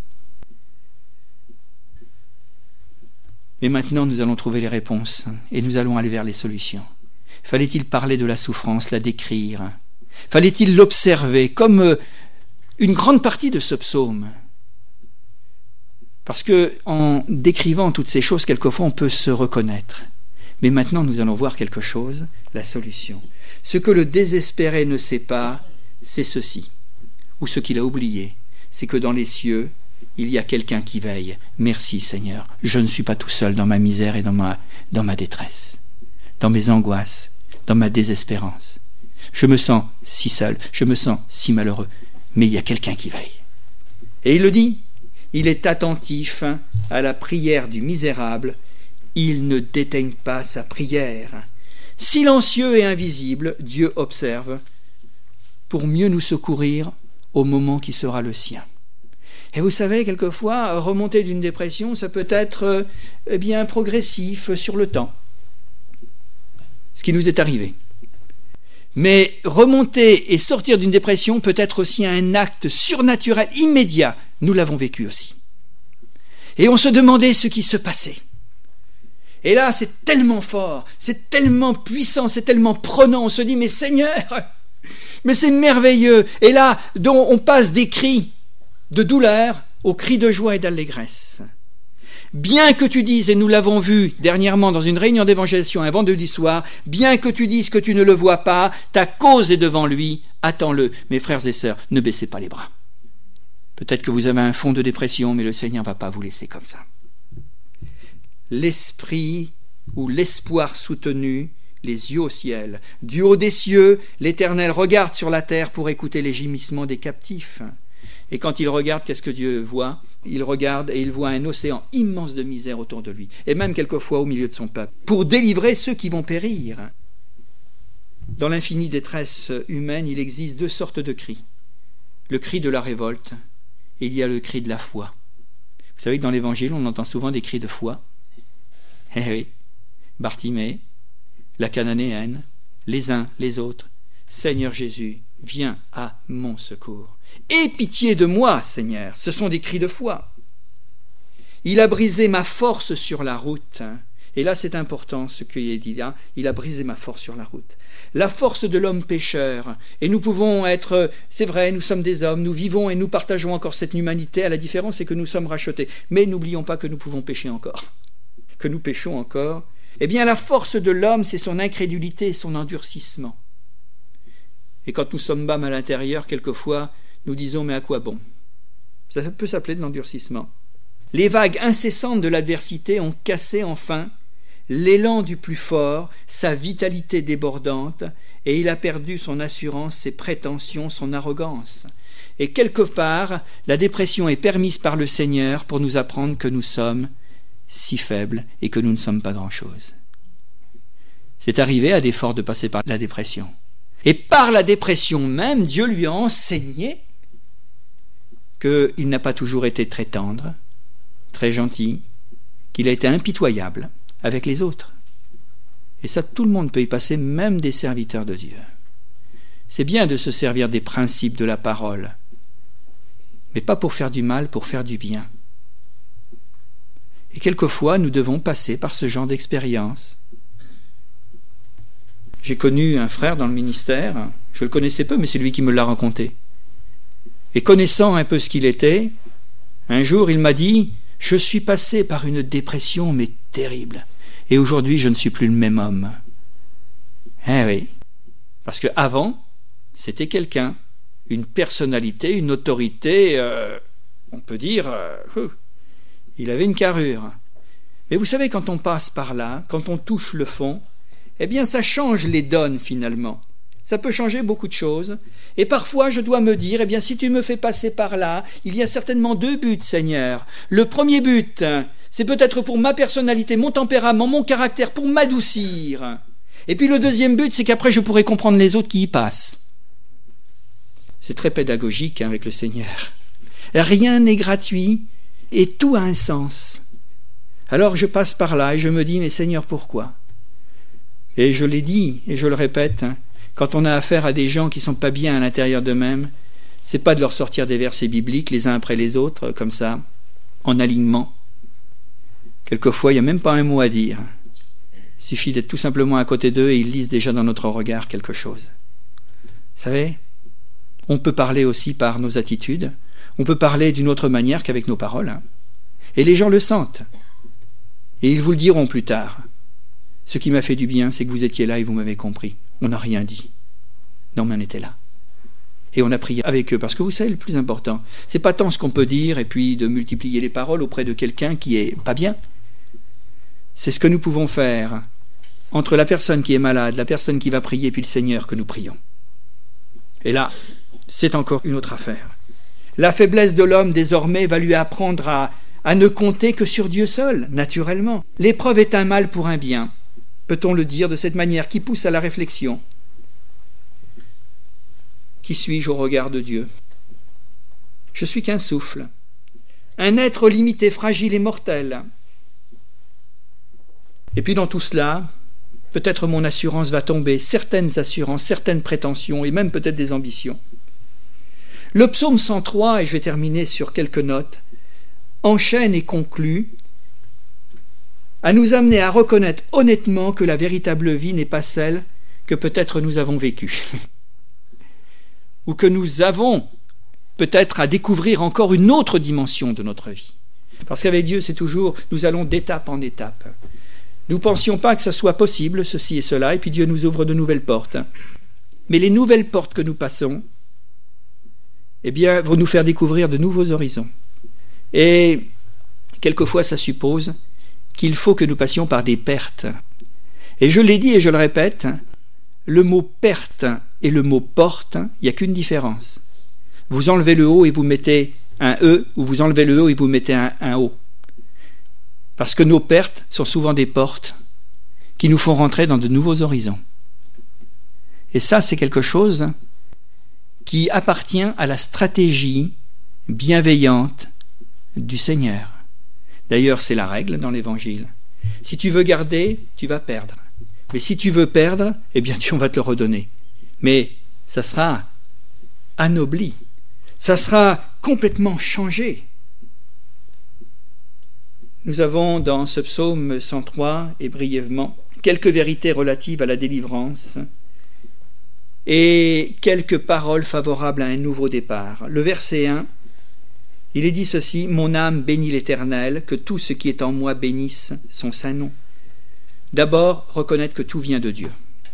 Mais maintenant, nous allons trouver les réponses et nous allons aller vers les solutions. Fallait-il parler de la souffrance, la décrire? Fallait-il l'observer comme une grande partie de ce psaume? Parce que en décrivant toutes ces choses, quelquefois, on peut se reconnaître. Mais maintenant, nous allons voir quelque chose, la solution. Ce que le désespéré ne sait pas, c'est ceci, ou ce qu'il a oublié, c'est que dans les cieux, il y a quelqu'un qui veille. Merci Seigneur, je ne suis pas tout seul dans ma misère et dans ma, dans ma détresse, dans mes angoisses, dans ma désespérance. Je me sens si seul, je me sens si malheureux, mais il y a quelqu'un qui veille. Et il le dit, il est attentif à la prière du misérable, il ne dédaigne pas sa prière. Silencieux et invisible, Dieu observe pour mieux nous secourir au moment qui sera le sien. Et vous savez, quelquefois, remonter d'une dépression, ça peut être eh bien progressif sur le temps. Ce qui nous est arrivé. Mais remonter et sortir d'une dépression peut être aussi un acte surnaturel immédiat. Nous l'avons vécu aussi. Et on se demandait ce qui se passait. Et là, c'est tellement fort, c'est tellement puissant, c'est tellement prenant. On se dit, mais Seigneur, mais c'est merveilleux. Et là, on passe des cris de douleur aux cris de joie et d'allégresse. Bien que tu dises, et nous l'avons vu dernièrement dans une réunion d'évangélisation un vendredi soir, bien que tu dises que tu ne le vois pas, ta cause est devant lui, attends-le. Mes frères et sœurs, ne baissez pas les bras. Peut-être que vous avez un fond de dépression, mais le Seigneur ne va pas vous laisser comme ça. L'esprit ou l'espoir soutenu, les yeux au ciel. Du haut des cieux, l'Éternel regarde sur la terre pour écouter les gémissements des captifs. Et quand il regarde, qu'est-ce que Dieu voit? Il regarde et il voit un océan immense de misère autour de lui, et même quelquefois au milieu de son peuple, pour délivrer ceux qui vont périr. Dans l'infinie détresse humaine, il existe deux sortes de cris. Le cri de la révolte, et il y a le cri de la foi. Vous savez que dans l'Évangile, on entend souvent des cris de foi. Eh oui, Bartimée, la Cananéenne, les uns, les autres. Seigneur Jésus, viens à mon secours. Aie pitié de moi, Seigneur. Ce sont des cris de foi. Il a brisé ma force sur la route. Et là, c'est important ce qui est dit là. Il a brisé ma force sur la route. La force de l'homme pécheur. Et nous pouvons être, c'est vrai, nous sommes des hommes, nous vivons et nous partageons encore cette humanité. À la différence, c'est que nous sommes rachetés. Mais n'oublions pas que nous pouvons pécher encore. Que nous péchons encore. Eh bien, la force de l'homme, c'est son incrédulité, son endurcissement. Et quand nous sommes bas à l'intérieur, quelquefois, nous disons, mais à quoi bon? Ça peut s'appeler de l'endurcissement. Les vagues incessantes de l'adversité ont cassé enfin l'élan du plus fort, sa vitalité débordante, et il a perdu son assurance, ses prétentions, son arrogance. Et quelque part, la dépression est permise par le Seigneur pour nous apprendre que nous sommes si faibles et que nous ne sommes pas grand-chose. C'est arrivé à des forts de passer par la dépression. Et par la dépression même, Dieu lui a enseigné qu'il n'a pas toujours été très tendre, très gentil, qu'il a été impitoyable avec les autres. Et ça, tout le monde peut y passer, même des serviteurs de Dieu. C'est bien de se servir des principes de la parole, mais pas pour faire du mal, pour faire du bien. Et quelquefois, nous devons passer par ce genre d'expérience. J'ai connu un frère dans le ministère, je le connaissais peu, mais c'est lui qui me l'a raconté. Et connaissant un peu ce qu'il était, un jour il m'a dit « Je suis passé par une dépression, mais terrible, et aujourd'hui je ne suis plus le même homme. » Eh oui, parce qu'avant, c'était quelqu'un, une personnalité, une autorité, euh, on peut dire, euh, il avait une carrure. Mais vous savez, quand on passe par là, quand on touche le fond, eh bien ça change les donnes finalement. Ça peut changer beaucoup de choses. Et parfois, je dois me dire, eh bien, si tu me fais passer par là, il y a certainement deux buts, Seigneur. Le premier but, c'est peut-être pour ma personnalité, mon tempérament, mon caractère, pour m'adoucir. Et puis le deuxième but, c'est qu'après, je pourrai comprendre les autres qui y passent. C'est très pédagogique hein, avec le Seigneur. Rien n'est gratuit et tout a un sens. Alors je passe par là et je me dis, mais Seigneur, pourquoi? Et je l'ai dit et je le répète, hein, quand on a affaire à des gens qui ne sont pas bien à l'intérieur d'eux-mêmes, c'est pas de leur sortir des versets bibliques les uns après les autres, comme ça, en alignement. Quelquefois, il n'y a même pas un mot à dire. Il suffit d'être tout simplement à côté d'eux et ils lisent déjà dans notre regard quelque chose. Vous savez, on peut parler aussi par nos attitudes, on peut parler d'une autre manière qu'avec nos paroles. Hein. Et les gens le sentent. Et ils vous le diront plus tard. Ce qui m'a fait du bien, c'est que vous étiez là et vous m'avez compris. On n'a rien dit. Non, mais on était là. Et on a prié avec eux. Parce que vous savez, le plus important, c'est pas tant ce qu'on peut dire et puis de multiplier les paroles auprès de quelqu'un qui est pas bien. C'est ce que nous pouvons faire entre la personne qui est malade, la personne qui va prier, puis le Seigneur que nous prions. Et là, c'est encore une autre affaire. La faiblesse de l'homme, désormais, va lui apprendre à, à ne compter que sur Dieu seul, naturellement. L'épreuve est un mal pour un bien. Peut-on le dire de cette manière qui pousse à la réflexion? Qui suis-je au regard de Dieu? Je suis qu'un souffle, un être limité, fragile et mortel. Et puis dans tout cela, peut-être mon assurance va tomber, certaines assurances, certaines prétentions et même peut-être des ambitions. Le psaume cent trois, et je vais terminer sur quelques notes, enchaîne et conclut à nous amener à reconnaître honnêtement que la véritable vie n'est pas celle que peut-être nous avons vécue, ou que nous avons peut-être à découvrir encore une autre dimension de notre vie. Parce qu'avec Dieu, c'est toujours, nous allons d'étape en étape. Nous ne pensions pas que ça soit possible, ceci et cela, et puis Dieu nous ouvre de nouvelles portes. Mais les nouvelles portes que nous passons, eh bien, vont nous faire découvrir de nouveaux horizons. Et quelquefois, ça suppose qu'il faut que nous passions par des pertes. Et je l'ai dit et je le répète, le mot perte et le mot porte, il n'y a qu'une différence. Vous enlevez le O et vous mettez un E, ou vous enlevez le O et vous mettez un, un O. Parce que nos pertes sont souvent des portes qui nous font rentrer dans de nouveaux horizons. Et ça, c'est quelque chose qui appartient à la stratégie bienveillante du Seigneur. D'ailleurs, c'est la règle dans l'Évangile. Si tu veux garder, tu vas perdre. Mais si tu veux perdre, eh bien, on va te le redonner. Mais ça sera anobli. Ça sera complètement changé. Nous avons dans ce psaume cent trois, et brièvement, quelques vérités relatives à la délivrance et quelques paroles favorables à un nouveau départ. Le verset un, il est dit ceci: « Mon âme bénit l'Éternel, que tout ce qui est en moi bénisse son saint nom. » D'abord, reconnaître que tout vient de Dieu.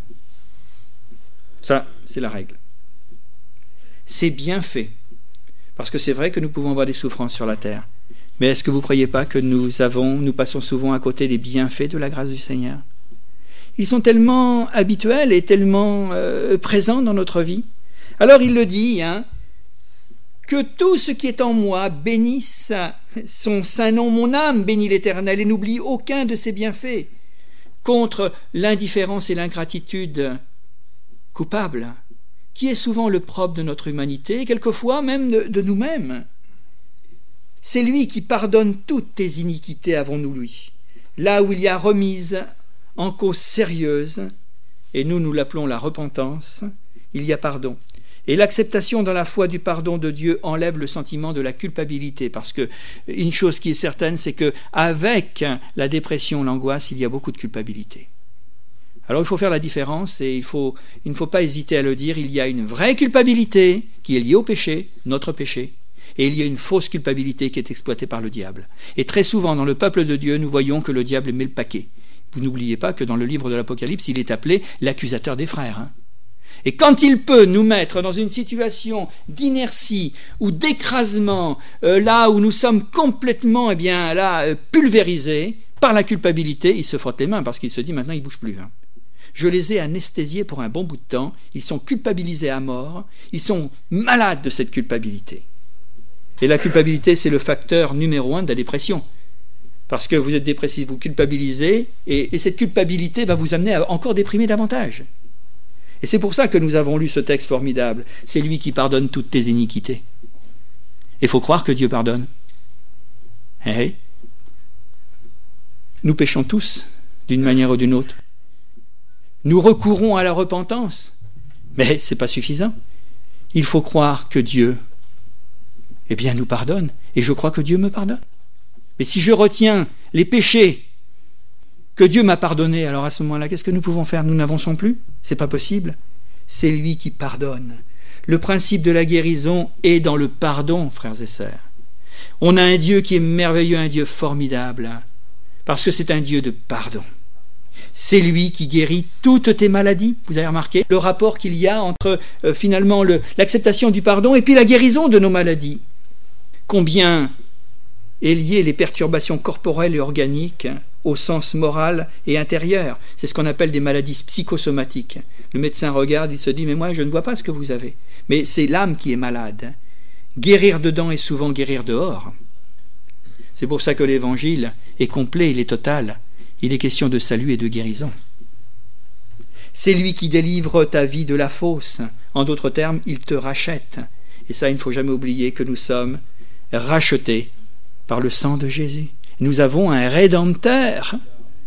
Ça, c'est la règle. C'est bien fait, parce que c'est vrai que nous pouvons avoir des souffrances sur la terre. Mais est-ce que vous ne croyez pas que nous avons, nous passons souvent à côté des bienfaits de la grâce du Seigneur? Ils sont tellement habituels et tellement euh, présents dans notre vie. Alors il le dit, hein, que tout ce qui est en moi bénisse son saint nom. Mon âme bénit l'Éternel et n'oublie aucun de ses bienfaits. Contre l'indifférence et l'ingratitude coupable, qui est souvent le propre de notre humanité, et quelquefois même de, de nous-mêmes. C'est lui qui pardonne toutes tes iniquités, avons-nous lui. Là où il y a remise en cause sérieuse, et nous, nous l'appelons la repentance, il y a pardon. Et l'acceptation dans la foi du pardon de Dieu enlève le sentiment de la culpabilité, parce que une chose qui est certaine, c'est que avec la dépression, l'angoisse, il y a beaucoup de culpabilité. Alors il faut faire la différence et il, faut, il ne faut pas hésiter à le dire, il y a une vraie culpabilité qui est liée au péché, notre péché, et il y a une fausse culpabilité qui est exploitée par le diable. Et très souvent dans le peuple de Dieu, nous voyons que le diable met le paquet. Vous n'oubliez pas que dans le livre de l'Apocalypse, il est appelé l'accusateur des frères. Hein. Et quand il peut nous mettre dans une situation d'inertie ou d'écrasement, euh, là où nous sommes complètement eh bien, là, euh, pulvérisés par la culpabilité, il se frotte les mains parce qu'il se dit maintenant il ne bouge plus. Hein. Je les ai anesthésiés pour un bon bout de temps. Ils sont culpabilisés à mort. Ils sont malades de cette culpabilité. Et la culpabilité, c'est le facteur numéro un de la dépression. Parce que vous êtes dépressif, vous culpabilisez, et, et cette culpabilité va vous amener à encore déprimer davantage. Et c'est pour ça que nous avons lu ce texte formidable. C'est lui qui pardonne toutes tes iniquités. Il faut croire que Dieu pardonne. Hey. Nous péchons tous, d'une manière ou d'une autre. Nous recourons à la repentance, mais ce n'est pas suffisant. Il faut croire que Dieu, eh bien, nous pardonne, et je crois que Dieu me pardonne. Mais si je retiens les péchés que Dieu m'a pardonnés, alors à ce moment-là, qu'est-ce que nous pouvons faire? Nous n'avançons plus. C'est pas possible. C'est lui qui pardonne. Le principe de la guérison est dans le pardon, frères et sœurs. On a un Dieu qui est merveilleux, un Dieu formidable, parce que c'est un Dieu de pardon. C'est lui qui guérit toutes tes maladies. Vous avez remarqué le rapport qu'il y a entre euh, finalement le, l'acceptation du pardon et puis la guérison de nos maladies. Combien est lié les perturbations corporelles et organiques au sens moral et intérieur. C'est ce qu'on appelle des maladies psychosomatiques. Le médecin regarde, il se dit « mais moi je ne vois pas ce que vous avez ». Mais c'est l'âme qui est malade. Guérir dedans est souvent guérir dehors. C'est pour ça que l'évangile est complet, il est total. Il est question de salut et de guérison. C'est lui qui délivre ta vie de la fausse. En d'autres termes, il te rachète. Et ça, il ne faut jamais oublier que nous sommes rachetés par le sang de Jésus. Nous avons un rédempteur.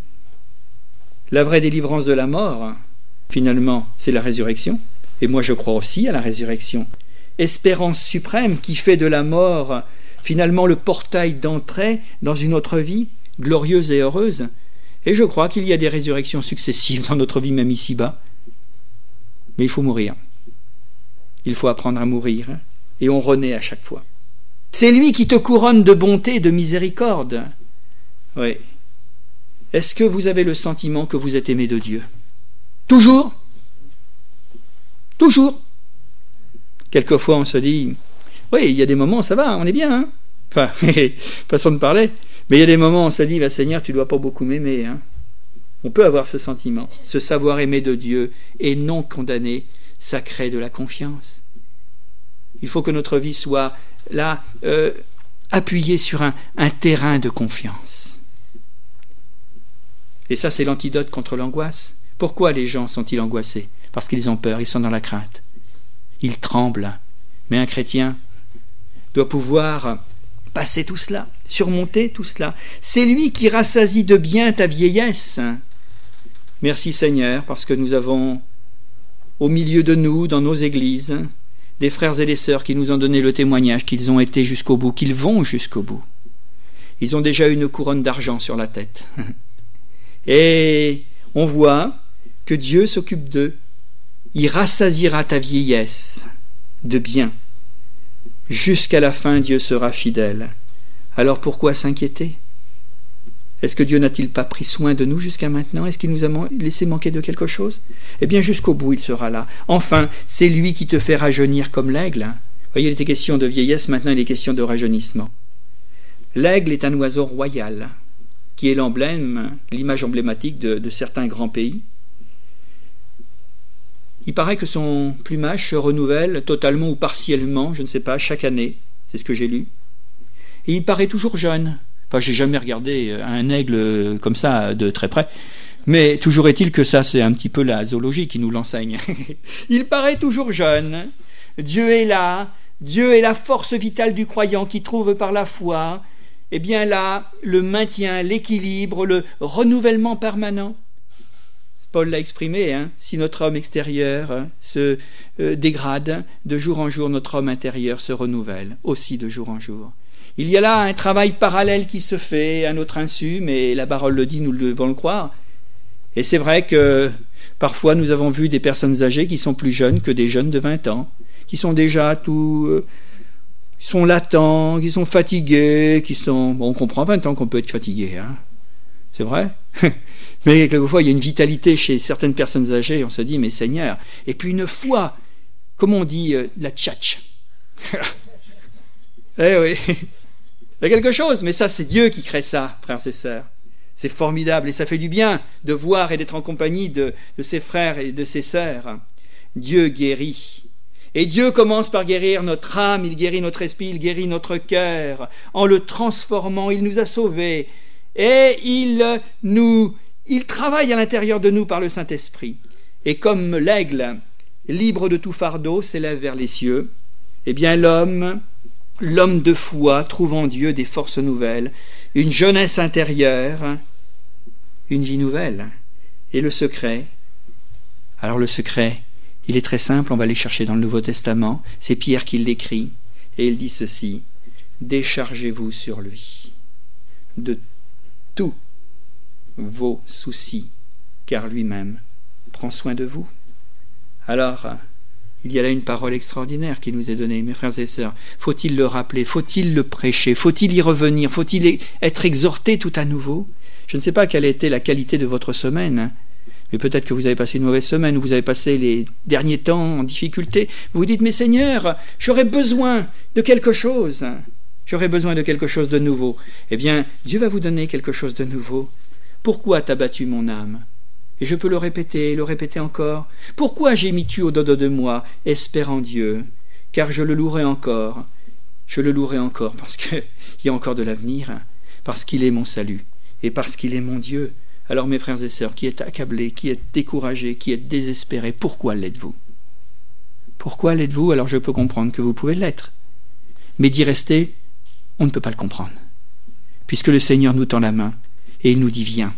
La vraie délivrance de la mort, finalement, c'est la résurrection. Et moi, je crois aussi à la résurrection. Espérance suprême qui fait de la mort, finalement, le portail d'entrée dans une autre vie, glorieuse et heureuse. Et je crois qu'il y a des résurrections successives dans notre vie, même ici-bas. Mais il faut mourir. Il faut apprendre à mourir. Et on renaît à chaque fois. C'est lui qui te couronne de bonté et de miséricorde. Oui. Est-ce que vous avez le sentiment que vous êtes aimé de Dieu? Toujours? Toujours? Quelquefois on se dit, oui, il y a des moments, ça va, on est bien, hein? Enfin, façon de parler. Mais il y a des moments où on se dit, bah, Seigneur, tu ne dois pas beaucoup m'aimer. Hein? On peut avoir ce sentiment, ce savoir aimer de Dieu et non condamné, ça crée de la confiance. Il faut que notre vie soit là, euh, appuyée sur un, un terrain de confiance. Et ça, c'est l'antidote contre l'angoisse. Pourquoi les gens sont-ils angoissés? Parce qu'ils ont peur, ils sont dans la crainte. Ils tremblent. Mais un chrétien doit pouvoir passer tout cela, surmonter tout cela. C'est lui qui rassasie de bien ta vieillesse. Merci Seigneur, parce que nous avons au milieu de nous, dans nos églises, des frères et des sœurs qui nous ont donné le témoignage qu'ils ont été jusqu'au bout, qu'ils vont jusqu'au bout. Ils ont déjà une couronne d'argent sur la tête. Et on voit que Dieu s'occupe d'eux. Il rassasiera ta vieillesse de bien. Jusqu'à la fin, Dieu sera fidèle. Alors pourquoi s'inquiéter? Est-ce que Dieu n'a-t-il pas pris soin de nous jusqu'à maintenant? Est-ce qu'il nous a laissé manquer de quelque chose? Eh bien, jusqu'au bout, il sera là. Enfin, c'est lui qui te fait rajeunir comme l'aigle. Vous voyez, il était question de vieillesse, maintenant il est question de rajeunissement. L'aigle est un oiseau royal, qui est l'emblème, l'image emblématique de, de certains grands pays. Il paraît que son plumage se renouvelle totalement ou partiellement, je ne sais pas, chaque année. C'est ce que j'ai lu. Et il paraît toujours jeune. Enfin, j'ai jamais regardé un aigle comme ça de très près. Mais toujours est-il que ça, c'est un petit peu la zoologie qui nous l'enseigne. Il paraît toujours jeune. Dieu est là. Dieu est la force vitale du croyant qui trouve par la foi, eh bien là, le maintien, l'équilibre, le renouvellement permanent. Paul l'a exprimé, hein, si notre homme extérieur hein, se euh, dégrade, de jour en jour, notre homme intérieur se renouvelle, aussi de jour en jour. Il y a là un travail parallèle qui se fait à notre insu, mais la parole le dit, nous devons le croire. Et c'est vrai que parfois nous avons vu des personnes âgées qui sont plus jeunes que des jeunes de vingt ans, qui sont déjà tout... Euh, sont latents, qui sont fatigués, qui sont... Bon, on comprend vingt ans qu'on peut être fatigué, hein. C'est vrai. Mais quelquefois, il y a une vitalité chez certaines personnes âgées, on se dit, mais Seigneur, et puis une foi, comment on dit, euh, la tchatch. Eh oui, il y a quelque chose, mais ça, c'est Dieu qui crée ça, frères et sœurs. C'est formidable et ça fait du bien de voir et d'être en compagnie de, de ses frères et de ses sœurs. Dieu guérit. Et Dieu commence par guérir notre âme, il guérit notre esprit, il guérit notre cœur. En le transformant, il nous a sauvés. Et il, nous, il travaille à l'intérieur de nous par le Saint-Esprit. Et comme l'aigle, libre de tout fardeau, s'élève vers les cieux, eh bien l'homme, l'homme de foi, trouve en Dieu des forces nouvelles, une jeunesse intérieure, une vie nouvelle. Et le secret, alors le secret, il est très simple, on va aller chercher dans le Nouveau Testament, c'est Pierre qui l'écrit, et il dit ceci, « Déchargez-vous sur lui de tous vos soucis, car lui-même prend soin de vous. » Alors, il y a là une parole extraordinaire qui nous est donnée, mes frères et sœurs. Faut-il le rappeler? Faut-il le prêcher? Faut-il y revenir? Faut-il être exhorté tout à nouveau? Je ne sais pas quelle était la qualité de votre semaine, mais peut-être que vous avez passé une mauvaise semaine, ou vous avez passé les derniers temps en difficulté. Vous vous dites, mais Seigneur, j'aurais besoin de quelque chose. J'aurais besoin de quelque chose de nouveau. Eh bien, Dieu va vous donner quelque chose de nouveau. Pourquoi t'as battu mon âme? Et je peux le répéter, le répéter encore. Pourquoi gémis-tu au dodo de moi? Espère en Dieu, car je le louerai encore. Je le louerai encore parce qu'il y a encore de l'avenir, parce qu'il est mon salut, et parce qu'il est mon Dieu. Alors mes frères et sœurs, qui êtes accablés, qui êtes découragés, qui êtes désespérés, pourquoi l'êtes-vous? Pourquoi l'êtes-vous? Alors je peux comprendre que vous pouvez l'être. Mais d'y rester, on ne peut pas le comprendre. Puisque le Seigneur nous tend la main, et il nous dit, viens.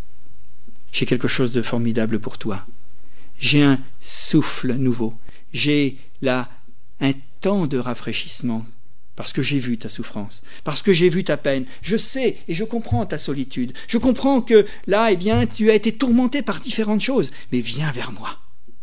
J'ai quelque chose de formidable pour toi. J'ai un souffle nouveau. J'ai là un temps de rafraîchissement parce que j'ai vu ta souffrance, parce que j'ai vu ta peine. Je sais et je comprends ta solitude. Je comprends que là, eh bien, tu as été tourmenté par différentes choses. Mais viens vers moi.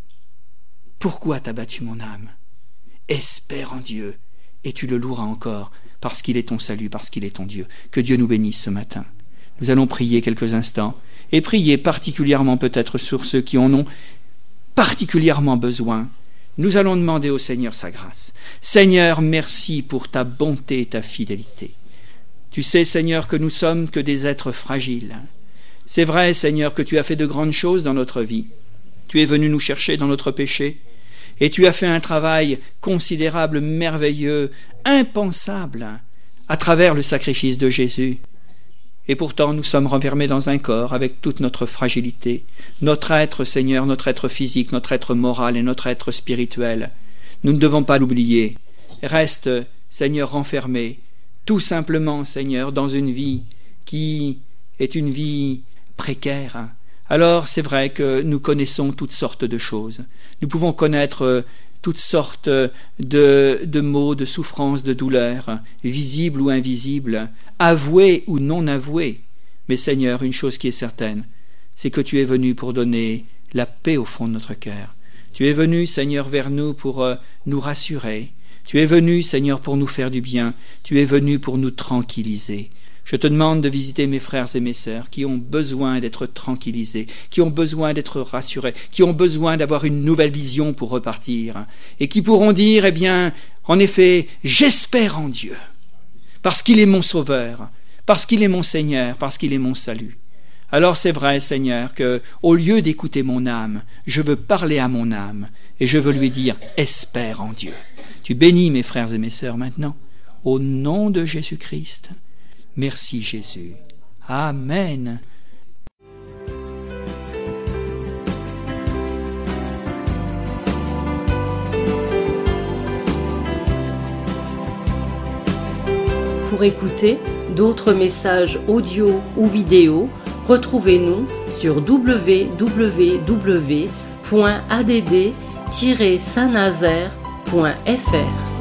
Pourquoi t'as battu mon âme? Espère en Dieu et tu le loueras encore parce qu'il est ton salut, parce qu'il est ton Dieu. Que Dieu nous bénisse ce matin. Nous allons prier quelques instants. Et prier particulièrement peut-être sur ceux qui en ont particulièrement besoin. Nous allons demander au Seigneur sa grâce. Seigneur, merci pour ta bonté et ta fidélité. Tu sais, Seigneur, que nous sommes que des êtres fragiles. C'est vrai, Seigneur, que tu as fait de grandes choses dans notre vie. Tu es venu nous chercher dans notre péché et tu as fait un travail considérable, merveilleux, impensable à travers le sacrifice de Jésus. Et pourtant, nous sommes renfermés dans un corps avec toute notre fragilité. Notre être, Seigneur, notre être physique, notre être moral et notre être spirituel. Nous ne devons pas l'oublier. Reste, Seigneur, renfermé, tout simplement, Seigneur, dans une vie qui est une vie précaire. Alors, c'est vrai que nous connaissons toutes sortes de choses. Nous pouvons connaître toutes sortes de, de maux, de souffrances, de douleurs, visibles ou invisibles, avouées ou non avouées. Mais Seigneur, une chose qui est certaine, c'est que tu es venu pour donner la paix au fond de notre cœur. Tu es venu, Seigneur, vers nous pour euh, nous rassurer. Tu es venu, Seigneur, pour nous faire du bien. Tu es venu pour nous tranquilliser. Je te demande de visiter mes frères et mes sœurs qui ont besoin d'être tranquillisés, qui ont besoin d'être rassurés, qui ont besoin d'avoir une nouvelle vision pour repartir, et qui pourront dire, eh bien, en effet, j'espère en Dieu, parce qu'il est mon sauveur, parce qu'il est mon Seigneur, parce qu'il est mon salut. Alors c'est vrai, Seigneur, que au lieu d'écouter mon âme, je veux parler à mon âme, et je veux lui dire, espère en Dieu. Tu bénis mes frères et mes sœurs maintenant, au nom de Jésus-Christ. Merci Jésus. Amen. Pour écouter d'autres messages audio ou vidéo, retrouvez-nous sur w w w point a d d tiret saint nazaire point f r.